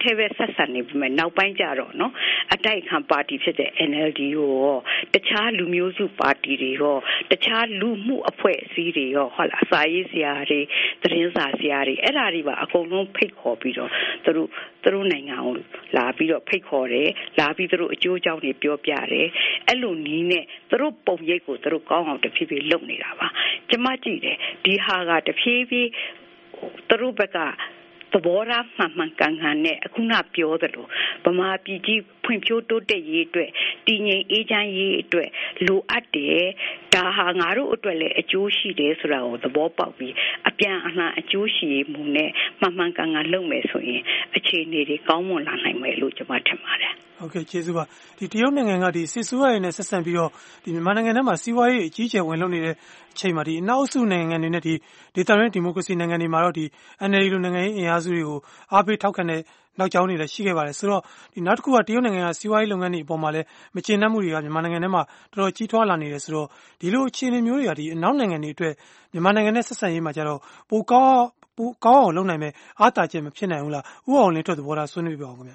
ထဲပဲဆက်ဆံနေပြီမဲ့နောက်ပိုင်းကျတော့နော်အတိုက်ခံပါတီဖြစ်တဲ့ NLD ရောတခြားလူမျိုးစုပါတီတွေရောတခြားလူမှုအဖွဲ့အစည်းတွေရောဟုတ်လားစာရေးဆရာတွေသတင်းစာဆရာတွေအဲ့ဒါတွေပါအကုန်လုံးဖိတ်ခေါ်ပြီးတော့သူတို့နိုင်ငံကိုလာပြီးတော့ဖိတ်ခေါ်တယ်လာပြီးသူတို့အကျိုးအကြောင်းတွေပြောပြတယ်အဲ့လိုနီးနဲ့သူတို့ပုံရိပ်ကိုသူတို့ကောင်းအောင်တဖြည်းဖြည်းလုပ်နေတာပါကျမကြည့်တယ်ဒီဟာကတဖြည်းဖြည်းသူတို့ဘက်ကသဘောထားမှန်ကန်ကန်နဲ့အခုနပြောသလိုဗမာပြည်ကြီးဖွံ့ဖြိုးတိုးတက်ရေးအတွက်တည်ငြိမ်အေးချမ်းရေးအတွက်လိုအပ်တယ်ဒါဟာငါတို့အတွက်လည်းအကျိုးရှိတယ်ဆိုတာကိုသဘောပေါက်ပြီးအပြန်အလှန်အကျိုးရှိမှုနဲ့မှန်ကန်ကန်လုပ်မယ်ဆိုရင်အခြေအနေတွေကောင်းမွန်လာနိုင်မယ်လို့ကျွန်မထင်ပါတယ်ဟုတ်ကဲ့ကျေးဇူးပါဒီတရုတ်နိုင်ငံကဒီစစ်ဆိုးရည်နဲ့ဆက်ဆံပြီးတော့ဒီမြန်မာနိုင်ငံထဲမှာစီးပွားရေးအကြီးအကျယ်ဝင်လုပ်နေတဲ့အချိန်မှာဒီအနောက်အစုနိုင်ငံတွေနဲ့ဒီဒေသတွင်းဒီမိုကရေစီနိုင်ငံတွေမှာတော့ဒီ NLD လိုနိုင်ငံရေးအင်အားစုတွေကိုအားပေးထောက်ခံတဲ့နောက်ကျောင်းတွေလည်းရှိခဲ့ပါတယ်ဆိုတော့ဒီနောက်တစ်ခုကတရုတ်နိုင်ငံကစီးပွားရေးလုပ်ငန်းတွေအပေါ်မှာလည်းမကျေနပ်မှုတွေကမြန်မာနိုင်ငံထဲမှာတော်တော်ကြီးထွားလာနေတယ်ဆိုတော့ဒီလိုအခြေအနေမျိုးတွေကဒီအနောက်နိုင်ငံတွေအတွက်မြန်မာနိုင်ငံနဲ့ဆက်ဆံရေးမှာကျတော့ပိုကောင်းအောင်လုပ်နိုင်မယ်အားသာချက်မဖြစ်နိုင်ဘူးလားဥအောင်လင်းထွက်သဘောထားဆွေးနွေးပြအောင်ခင်ဗျ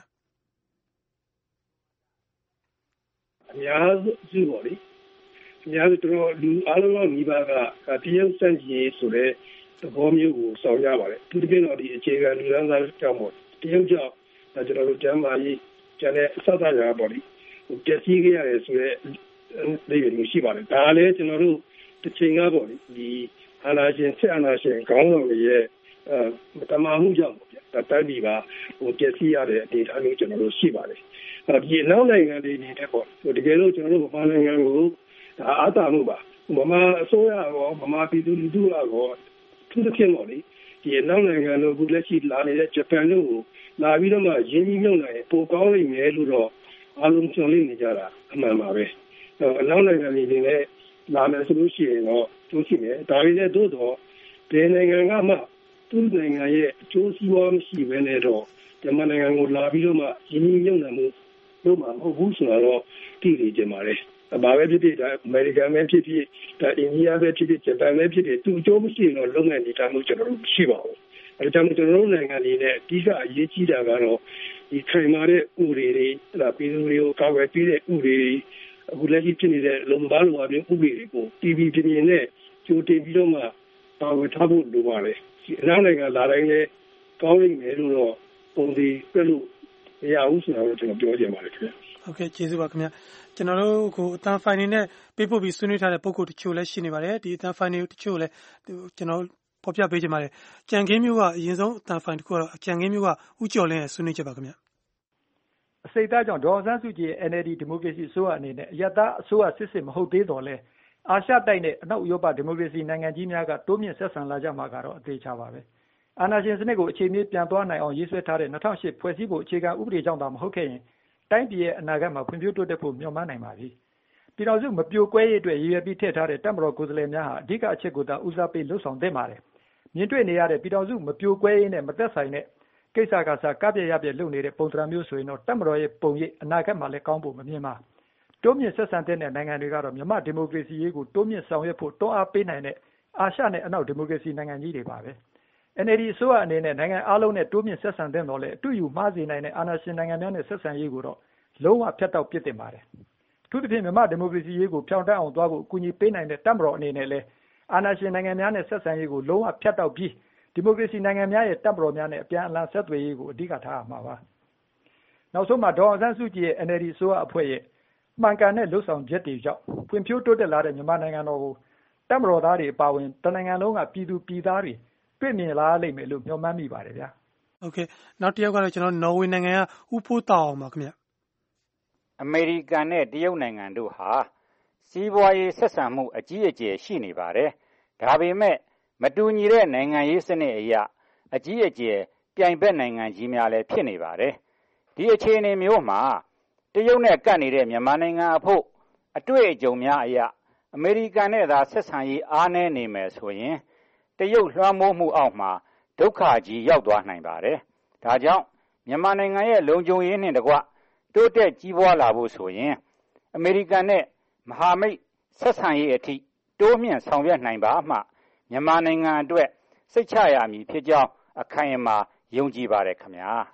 အများစုပေါ့လေအများစုတို့လူအားလုံးမိဘကတရုတ်စံကြီးဆိုတဲ့သဘောမျိုးကိုဆောင်ရပါတယ်သူတကယ်တော့ဒီအခြေခံလူရန်သားကြောင့်ပေါ့တရုတ်ကြောင့်ကျွန်တော်တို့ကျမ်းမာရေးကျန်တဲ့အစသအရာပေါ့လေပျက်စီးခဲ့ရတယ်ဆိုတဲ့လေးတွေရှိပါတယ်ဒါလည်းကျွန်တော်တို့တစ်ချိန်ကပေါ့လေဒီအာဏာရှင်ဆက်အာဏာရှင်ခေါင်းဆောင်တွေရဲ့တမာမှုကြောင့်ပေါ့ဗျာတိုက်ပြီးပါပျက်စီးရတဲ့အနေအထားမျိုးကျွန်တော်တို့ရှိပါတယ်ဒီနောက်နိုင်ငံတွေနေတဲ့ပေါ့တကယ်လို့ကျွန်တော်တို့ဗမာနိုင်ငံကိုဒါအားသာမှုပါဗမာအစိုးရရောဗမာပြည်သူလူထုရောသူတစ်ခင်ပေါ့လေဒီနောက်နိုင်ငံတို့ကလက်ရှိလာနေတဲ့ဂျပန်တို့ကိုလာပြီးတော့မှရင်းနှီးမြှုပ်နှံရင်ပိုကောင်းနိုင်မယ်လို့တော့အားလုံးကြုံနေကြတာအမှန်ပါပဲအနောက်နိုင်ငံတွေနဲ့လာမယ်ဆိုလို့ရှိရင်တော့သူရှိမယ်ဒါပေမဲ့တို့တော့ဘယ်နိုင်ငံကမှသူ့နိုင်ငံရဲ့အကျိုးစီးပွားမရှိဘဲနဲ့တော့ဂျပန်နိုင်ငံကိုလာပြီးတော့မှရင်းနှီးမြှုပ်နှံမှုလို့မှမဟုတ်ဘူးဆိုတော့သိနေကြပါလေဘာပဲဖြစ်ဖြစ်ဒါအမေရိကန်ပဲဖြစ်ဖြစ်ဒါအိန္ဒိယပဲဖြစ်ဖြစ်ဂျပန်ပဲဖြစ်ဖြစ်သူအကျိုးမရှိရင်တော့လုပ်နိုင်နေတာမျိုးကျွန်တော်တို့ရှိပါဘူးအဲဒါကြောင့်ကျွန်တော်တို့နိုင်ငံတွေနဲ့အဓိကအရေးကြီးတာကတော့ဒီခိုင်မာတဲ့ဥပဒေတွေဒါပြည်သူတွေကိုကာကွယ်ပေးတဲ့ဥပဒေတွေအခုလက်ရှိဖြစ်နေတဲ့လုံဘာလိုအပြင်ဥပဒေတွေကိုပြည်ပြည်ပြင်းနဲ့ကြိုတင်ပြီးတော့မှကာကွယ်ထားဖို့လိုပါတယ်ဒီအနောက်နိုင်ငံလာတိုင်းလည်းကောင်းနေတယ်လို့တော့ပုံစံပြလို့မရဘူးဆိုတော့ကျွန်တော်ပြောချင်ပါတယ်ခင်ဗျဟုတ်ကဲ့ကျေးဇူးပါခင်ဗျကျွန်တော်တို့ကိုအတန်းဖိုင်နေနဲ့ပေးပို့ပြီးဆွေးနွေးထားတဲ့ပုံကိုတချို့လည်းရှိနေပါတယ်ဒီအတန်းဖိုင်တွေတချို့လည်းကျွန်တော်ဖော်ပြပေးချင်ပါတယ်ကြံခင်းမျိုးကအရင်ဆုံးအတန်းဖိုင်တစ်ခုကတော့ကြံခင်းမျိုးကဥကျော်လင်းရဲ့ဆွေးနွေးချက်ပါခင်ဗျအစိတ်သားကြောင့်ဒေါ်စန်းစုကြည်ရဲ့ NLD ဒီမိုကရေစီအစိုးရအနေနဲ့အယက်သားအစိုးရစစ်မဟုတ်သေးတော့လဲအာရှတိုက်နဲ့အနောက်ဥရောပဒီမိုကရေစီနိုင်ငံကြီးများကတိုးမြင့်ဆက်ဆံလာကြမှာကတော့အသေးချပါပဲအာဏာရှင်စနစ်ကိုအခြေမြေပြန်သွားနိုင်အောင်ရေးဆွဲထားတဲ့2008ဖွဲ့စည်းပုံအခြေခံဥပဒေကြောင့်သာမဟုတ်ခဲ့ရင်တိုင်းပြည်ရဲ့အနာဂတ်မှာဖွံ့ဖြိုးတိုးတက်ဖို့မျှော်မှန်းနိုင်ပါပြီပြည်တော်စုမပြိုကွဲရေးအတွက်ရည်ရွယ်ပြီးထည့်ထားတဲ့တပ်မတော်ကိုယ်စားလှယ်များဟာအဓိကအချက်ကိုသာဦးစားပေးလှုပ်ဆောင်သင့်ပါတယ်မြင်တွေ့နေရတဲ့ပြည်တော်စုမပြိုကွဲရေးနဲ့မသက်ဆိုင်တဲ့ကိစ္စကစားကပြည့်ရပြည့်လုပ်နေတဲ့ပုံစံမျိုးဆိုရင်တော့တပ်မတော်ရဲ့ပုံရိပ်အနာဂတ်မှာလည်းကောင်းဖို့မမြင်ပါတိုးမြင့်ဆက်ဆံတဲ့နိုင်ငံတွေကတော့မြန်မာဒီမိုကရေစီရေးကိုတိုးမြင့်ဆောင်ရွက်ဖို့တွန်းအားပေးနိုင်တဲ့အာရှနဲ့အနောက်ဒီမိုကရေစီနိုင်ငံကြီးတွေပါပဲNLD အစိုးရအနေနဲ့နိုင်ငံအားလုံးနဲ့တိုးမြင့်ဆက်ဆံတဲ့တော့လေအတူယူမှားစေနိုင်တဲ့အာဏာရှင်နိုင်ငံများနဲ့ဆက်ဆံရေးကိုတော့လုံးဝဖျက်တောက်ပစ်တင်ပါတယ်အထူးသဖြင့်မြန်မာဒီမိုကရေစီရေးကိုဖြောင့်တန်းအောင်သွားဖို့အကူအညီပေးနိုင်တဲ့တပ်မတော်အနေနဲ့လည်းအာဏာရှင်နိုင်ငံများနဲ့ဆက်ဆံရေးကိုလုံးဝဖျက်တောက်ပြီးဒီမိုကရေစီနိုင်ငံများရဲ့တပ်မတော်များနဲ့အပြန်အလှန်ဆက်သွယ်ရေးကိုအဓိကထားရမှာပါနောက်ဆုံးမှာဒေါ်အောင်ဆန်းစုကြည်ရဲ့ NLD အစိုးရအဖွဲ့ရဲ့မှန်ကန်တဲ့လှုပ်ဆောင်ချက်တွေကြောင့်ဖွံ့ဖြိုးတိုးတက်လာတဲ့မြန်မာနိုင်ငံတော်ကိုတပ်မတော်သားတွေအပါအဝင်တနိုင်ငံလုံးကပြည်သူပြည်သားတွေတွေ့မြင်လာလိမ့်မယ်လို့မျှော်မှန်းမိပါတယ်ဗျာโอเคနောက်တစ်ယောက်ကတော့ကျွန်တော်နော်ဝေနိုင်ငံကဥဖိုးတောင်ပါခင်ဗျအမေရိကန်နဲ့တရုတ်နိုင်ငံတို့ဟာစီးပွားရေးဆက်ဆံမှုအကြီးအကျယ်ရှိနေပါတယ်ဒါပေမဲ့မတူညီတဲ့နိုင်ငံရေးစနစ်အရအကြီးအကျယ်ပြိုင်ဘက်နိုင်ငံကြီးများလည်းဖြစ်နေပါတယ်ဒီအခြေအနေမျိုးမှာတရုတ်နဲ့ကပ်နေတဲ့မြန်မာနိုင်ငံအဖို့အတွေ့အကြုံများအရအမေရိကန်နဲ့သာဆက်ဆံရေးအားနည်းနေမယ်ဆိုရင်တရုတ်လွှမ်းမိုးမှုအောက်မှာဒုက္ခကြီးရောက်သွားနိုင်ပါတယ်ဒါကြောင့်မြန်မာနိုင်ငံရဲ့လုံခြုံရေးနှင့်တကွတိုးတက်ကြီးပွားလာဖို့ဆိုရင်အမေရိကန်နဲ့မဟာမိတ်ဆက်ဆံရေးအထိတိုးမြင့်ဆောင်ရွက်နိုင်ပါမှမြန်မာနိုင်ငံအတွက်စိတ်ချရမည်ဖြစ်ကြောင်းအခိုင်အမာယုံကြည်ပါတယ်ခင်ဗျာ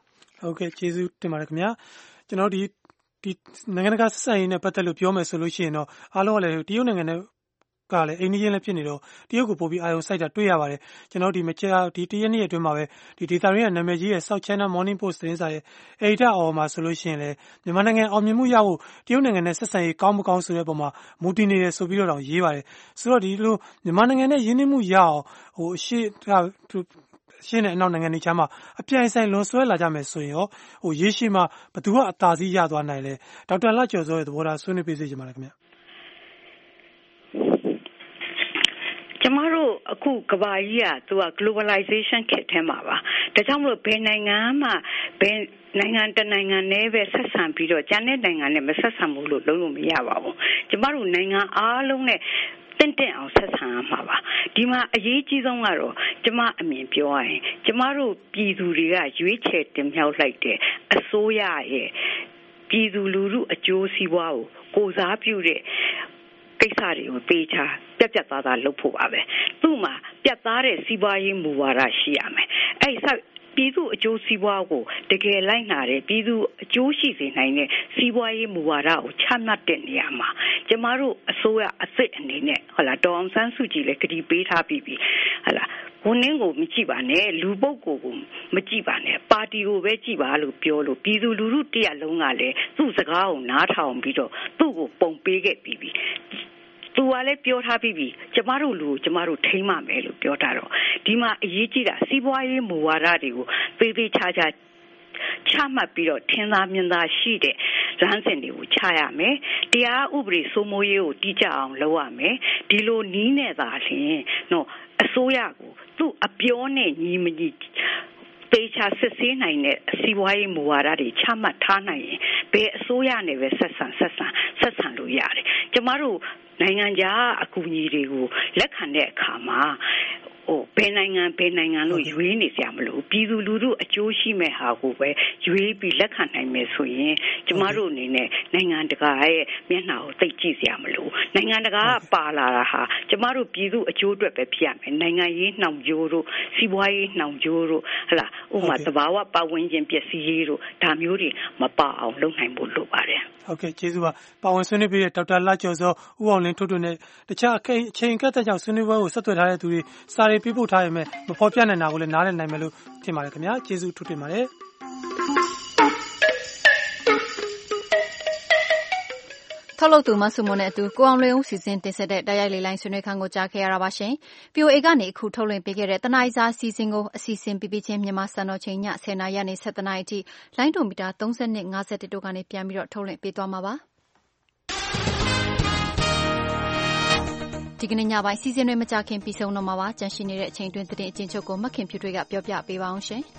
ဟုတ်ကဲ့ကျေးဇူးတင်ပါတယ်ခင်ဗျာကျွန်တော်ဒီနိုင်ငံတကာဆက်ဆံရေးနဲ့ပတ်သက်လို့ပြောမယ်ဆိုလို့ရှိရင်တော့အားလုံးကလည်းတရုတ်နိုင်ငံနဲ့ကလည်းအိန္ဒိယလည်းဖြစ်နေတော့တရုတ်ကိုပို့ပြီးအာရုံစိုက်တာတွေ့ရပါတယ်ကျွန်တော်ဒီမကြာဒီတရက်နေ့အတွင်းမှာပဲဒီဒေတာရင်းကနာမည်ကြီးရဲ့ South China Morning Post သတင်းစာရဲ့ editor အော်မှာဆိုလို့ရှိရင်လည်းမြန်မာနိုင်ငံအောင်မြင်မှုရဖို့တရုတ်နိုင်ငံနဲ့ဆက်ဆံရေးကောင်းမကောင်းဆိုတဲ့ပုံမှာမူတည်နေတယ်ဆိုပြီးတော့ရေးပါတယ်ဆိုတော့ဒီလိုမြန်မာနိုင်ငံနဲ့ရင်းနှီးမှုရအောင်ရှင်းတဲ့အနောက်နိုင်ငံတွေချမ်းမှာအပြိုင်ဆိုင်လွန်ဆွဲလာကြမယ်ဆိုရင်ရောရေရှည်မှာဘသူကအသာစီးရသွားနိုင်လဲဒေါက်တာလှကျော်စောရဲ့သဘောထားဆွေးနွေးပေးစေချင်ပါတယ်ခင်ဗျကျမတို့အခုကဘာကြီးကသူက globalization ခေတ်ထဲမှာပါဒါကြောင့်မလို့ဘယ်နိုင်ငံမှဘယ်နိုင်ငံတနိုင်ငံနဲ့ပဲဆက်ဆံပြီးတော့ကျန်တဲ့နိုင်ငံနဲ့မဆက်ဆံဘူးလို့လုံးဝမရပါဘူးကျမတို့နိုင်ငံအားလုံးနဲ့တင့်အောင်ဆက်ဆံရမှာပါဒီမှာအရေးကြီးဆုံးကတော့ကျမအမြင်ပြောရရင်ကျမတို့ပြည်သူတွေကရွေးချယ်တင်မြှောက်လိုက်တဲ့အစိုးရရဲ့ပြည်သူလူထုအကျိုးစီးပွားကိုစားပြုတဲ့ကိစ္စတွေကိုသေချာပြတ်သားသားလုပ်ဖို့ပါပဲသူ့မှာပြတ်သားတဲ့စီးပွားရေးမူဝါဒရှိရမယ်အဲ့ပြည်သူအကျိုးစီးပွားကိုတကယ်လိုက်နာတယ်ပြည်သူအကျိုးရှိစေနိုင်တဲ့စီးပွားရေးမူဝါဒကိုချမှတ်တဲ့နေရာမှာကျမတို့အစိုးရအစ်စ်အနေနဲ့ဟုတ်လားဒေါအောင်ဆန်းစုကြည်လည်းကတိပေးထားပြီးပြီဟုတ်လားဝန်ရင်းကိုမကြည့်ပါနဲ့လူပုဂ္ဂိုလ်ကိုမကြည့်ပါနဲ့ပါတီကိုပဲကြည့်ပါလို့ပြောလို့ပြည်သူလူထုတရက်လုံးကလည်းသူ့စကားကိုနားထောင်ပြီးတော့သူ့ကိုပုံပေးခဲ့ပြီးပြီသူကလည်းပြောထားပြီးပြီကျမတို့လူကိုကျမတို့ထိန်းမှမယ်လို့ပြောတာတော့ဒီမှာအရေးကြီးတာစီးပွားရေးမူဝါဒတွေကိုသေးသေးချာချာချမှတ်ပြီးတော့ထင်သာမြင်သာရှိတဲ့လမ်းစဉ်တွေကိုချရမယ်တရားဥပဒေစိုးမိုးရေးကိုတည်ကြအောင်လုပ်ရမယ်ဒီလိုနီးနဲ့သာလျှင်နော်အစိုးရကိုသူ့အပြောနဲ့ညီမညီပေချာစစ်ဆေးနိုင်တဲ့စီးပွားရေးမူဝါဒတွေချမှတ်ထားနိုင်ရင်ဘယ်အစိုးရနဲ့ပဲဆက်ဆံလို့ရတယ်ကျမတို့နိုင်ငံခြားအကူအညီတွေကိုလက်ခံတဲ့အခါမှာဘယ်နိုင်ငံလို့ရွေးနေကြမလို့ပြည်သူလူထုအကျိုးရှိမဲ့ဟာကိုပဲရွေးပြီးလက်ခံနိုင်မယ်ဆိုရင်ကျမတို့အနေနဲ့နိုင်ငံတကာရဲ့မျက်နှာကိုသိကြည့်ကြမလို့နိုင်ငံတကာကပါလာတာဟာကျမတို့ပြည်သူအကျိုးအတွက်ပဲဖြစ်ရမယ်နိုင်ငံရေးနှောင်ကြိုးတို့စီးပွားရေးနှောင်ကြိုးတို့ဟလာဥပမာသဘာဝပတ်ဝန်းကျင်ပျက်စီးရေးတို့ဒါမျိုးတွေမပါအောင်လုပ်နိုင်ဖို့လိုပါတယ်ဟုတ်ကဲ့ကျေးဇူးပါဝင်ဆွေးနွေးပေးတဲ့ဒေါက်တာလှကျော်စောဦးအောင်လင်းထွတ်ထွတ်နဲ့တခြားအချိန်ကတ်တဲ့ကြောင့်ဆွေးနွေးပွဲကိုဆက်သွယ်ထားတဲ့သူတွေစာရေးပေးပို့ထားရမယ်မဖော်ပြနိုင်တာကိုလည်းနားလည်နိုင်မယ်လို့ထင်ပါတယ်ခင်ဗျာကျေးဇူးထွတ်တင်ပါတယ်ထုတ်လုပ်သူမဆုမွန်နဲ့အတူကိုအောင်လွင်ဦးစီစဉ်တင်ဆက်တဲ့တိုက်ရိုက်လေးလိုင်းဆွေးနွေးခန်းကိုကြားခဲ့ရတာပါရှင်။ VOA ကနေအခုထုတ်လွှင့်ပေးခဲ့တဲ့တနင်္လာစာစီစဉ်ကိုအစီအစဉ်ပြချင်းမြန်မာစံတော်ချိန်ည10:00နာရီကနေ17:00နာရီအထိလိုင်းဒိုမီတာ32 51တို့ကနေပြန်ပြီးတော့ထုတ်လွှင့်ပေးသွားမှာပါ။ဒီကနေ့ညပိုင်းစီစဉ်တွေမကြခင်ပြီးဆုံးတော့မှာပါ။ကြန့်ရှိနေတဲ့အချိန်တွင်းသတင်းအကျဉ်းချုပ်ကိုမခင်ဖြူတွေကပြောပြပေးပါအောင်ရှင်။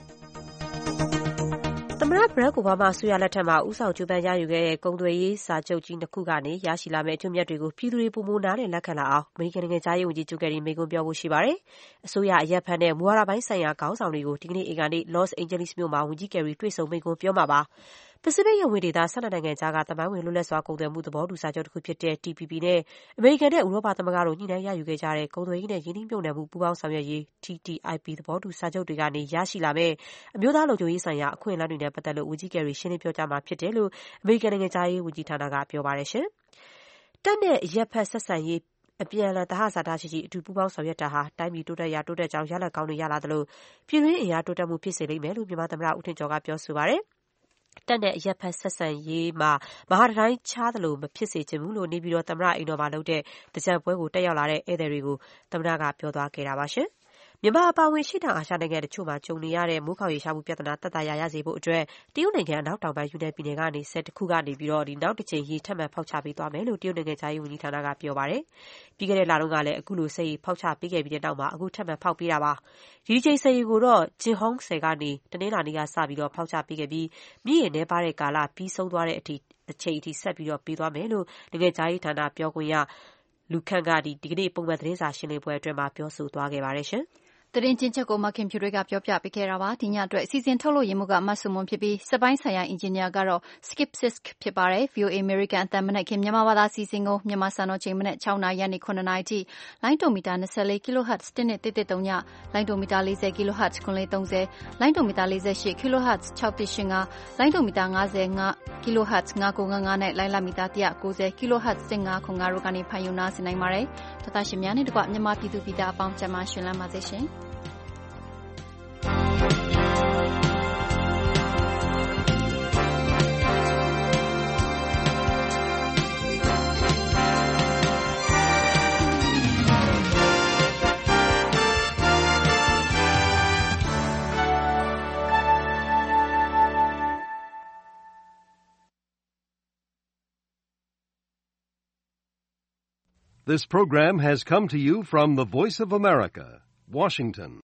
သမ္မတဘရက်အိုဘားမားအစိုးရလက်ထက်မှာဦးဆောင်ကြိုးပမ်းရယူခဲ့တဲ့ကုန်သွယ်ရေးစာချုပ်ကြီး2ခုကနေရရှိလာမယ့်အကျိုးအမြတ်တွေကိုပြည်သူတွေပိုမိုနားလည်လက်ခံလာအောင်အမေရိကန်နိုင်ငံခြားရေးဝန်ကြီးဂျိုကယ်ရီမိန့်ခွန်းပြောဖို့ရှိပါတယ်။အစိုးရအရပ်ဖက်နဲ့မူဝါဒပိုင်းဆိုင်ရာခေါင်းဆောင်တွေကိုဒီကနေ့အင်္ဂါနေ့ Los Angeles မြို့မှာဝန်ကြီးကယ်ရီတွေ့ဆုံမိန့်ခွန်းပြောမှာပါ။ပစိဖိတ်ရပ်ဝန်းဒေသ12နိုင်ငံကြားကသမိုင်းဝင်လွတ်လပ်စွာကုန်သွယ်မှုသဘောတူစာချုပ်တစ်ခုဖြစ်တဲ့ TPP နဲ့အမေရိကန်နဲ့ဥရောပသမဂ္ဂတို့ညှိနှိုင်းရယူခဲ့ကြတဲ့ကုန်သွယ်ရေးနဲ့ရင်းနှီးမြှုပ်နှံမှုပူးပေါင်းဆောင်ရွက်ရေး TTIP သဘောတူစာချုပ်တွေကနေရရှိလာမယ့်အမျိုးသားလုံခြုံရေးဆိုင်ရာအခွင့်အလမ်းတွေနဲ့ပတ်သက်လို့ဝန်ကြီးကယ်ရီရှင်းလင်းပြောကြားမှာဖြစ်တယ်လို့အမေရိကန်နိုင်ငံခြားရေးဝန်ကြီးဌာနကပြောပါတယ်ရှင်။တပ်နဲ့အရပ်ဖက်ဆက်ဆံရေးအပြန်အလှန်သဟဇာတရှိရှိအတူပူးပေါင်းဆောင်ရွက်တာဟာတိုင်းပြည်တိုးတက်ကြောင်းရလဒ်ကောင်းတွေရလာသလိုပြည်တွင်းအင်အားတိုးတက်မှုဖြစ်စေလိမ့်မယ်လို့မြန်မာသမ္မတဦးထင်ကျော်ကပြောဆိုပါတယ်။တပ်နဲ့အရပ်ဖက်ဆက်ဆံရေးမှာမဟာတိုင်းခြားသလိုမဖြစ်စေချင်ဘူးလို့နေပြည်တော်သမ္မတအိမ်တော်မှာလုပ်တဲ့တကြံပွဲကိုတက်ရောက်လာတဲ့ဧည့်သည်တွေကိုသမ္မတကပြောသွားခဲ့တာပါရှင်။မြန်မာအပါအဝင်ရှေ့တောင်အာရှနိုင်ငံတချို့မှာကြုံနေရတဲ့မိုးခေါင်ရေရှားမှုပြဿနာသက်သာရာရစေဖို့အတွက်တရုတ်နိုင်ငံအနောက်တောင်ပိုင်းယူနန်ပြည်နယ်ကနေဆက်တစ်ခုကနေပြီးတော့နောက်တစ်ချိန်ရေထပ်မံဖောက်ချပေးသွားမယ်လို့တရုတ်နိုင်ငံခြားရေးဝန်ကြီးဌာနကပြောပါတယ်။ပြီးခဲ့တဲ့လတုန်းကလည်းအခုလိုဆက်ရေဖောက်ချပေးခဲ့ပြီးတဲ့နောက်မှာအခုထပ်မံဖောက်ပေးတာပါ။ဒီချိန်ဆက်ရေကိုတော့ဂျင်ဟောင်းဆယ်ကနေတနင်္လာနေ့ကစပြီးတော့ဖောက်ချပေးခဲ့ပြီးမြစ်ရေနှဲပါတဲ့ကာလပြီးဆုံးသွားတဲ့အချိန်အထိဆက်ပြီးတော့ပေးသွားမယ်လို့နိုင်ငံခြားရေးဌာနပြောခွင့်ရလူခန့်ကဒီကနေ့ပုံမှန်သတင်းစာရှင်းလင်းပွဲအတွင်းမှာပြောဆိုသွားခဲ့ပါတယ်ရှင်။သတင်းချင်းချက်ကိုမခင်ဖြူတွေကပြောပြပေးခဲ့တာပါဒီညအတွက်စီစဉ်ထုတ်လို့ရမှုကမတ်ဆုမွန်ဖြစ်ပြီးစပိုင်းဆိုင်ရာအင်ဂျင်နီယာကတော့ Skip Sisk ဖြစ်ပါတယ် VOA American အသံမနဲ့ခင်မြန်မာဘာသာစီစဉ်ကိုမြန်မာစံတော်ချိန်မနဲ့6နာရီကနေ9နာရီထိလိုင်းဒိုမီတာ24 kHz 1.133ညလိုင်းဒိုမီတာ40 kHz 930လိုင်းဒိုမီတာ48 kHz 6.85လိုင်းဒိုမီတာ55 kHz 995နဲ့လိုင်းလာမီတာ190 kHz 1505တို့ကနေဖန်ယူနာဆင်နိုင်ပါတယ်ဒေါက်တာရှင်များနဲ့တကွမြန်မာပြည်သူပြည်သားအပေါင်းကျမရှင်လမ်းပါစေရှင် This program has come to you from the Voice of America, Washington.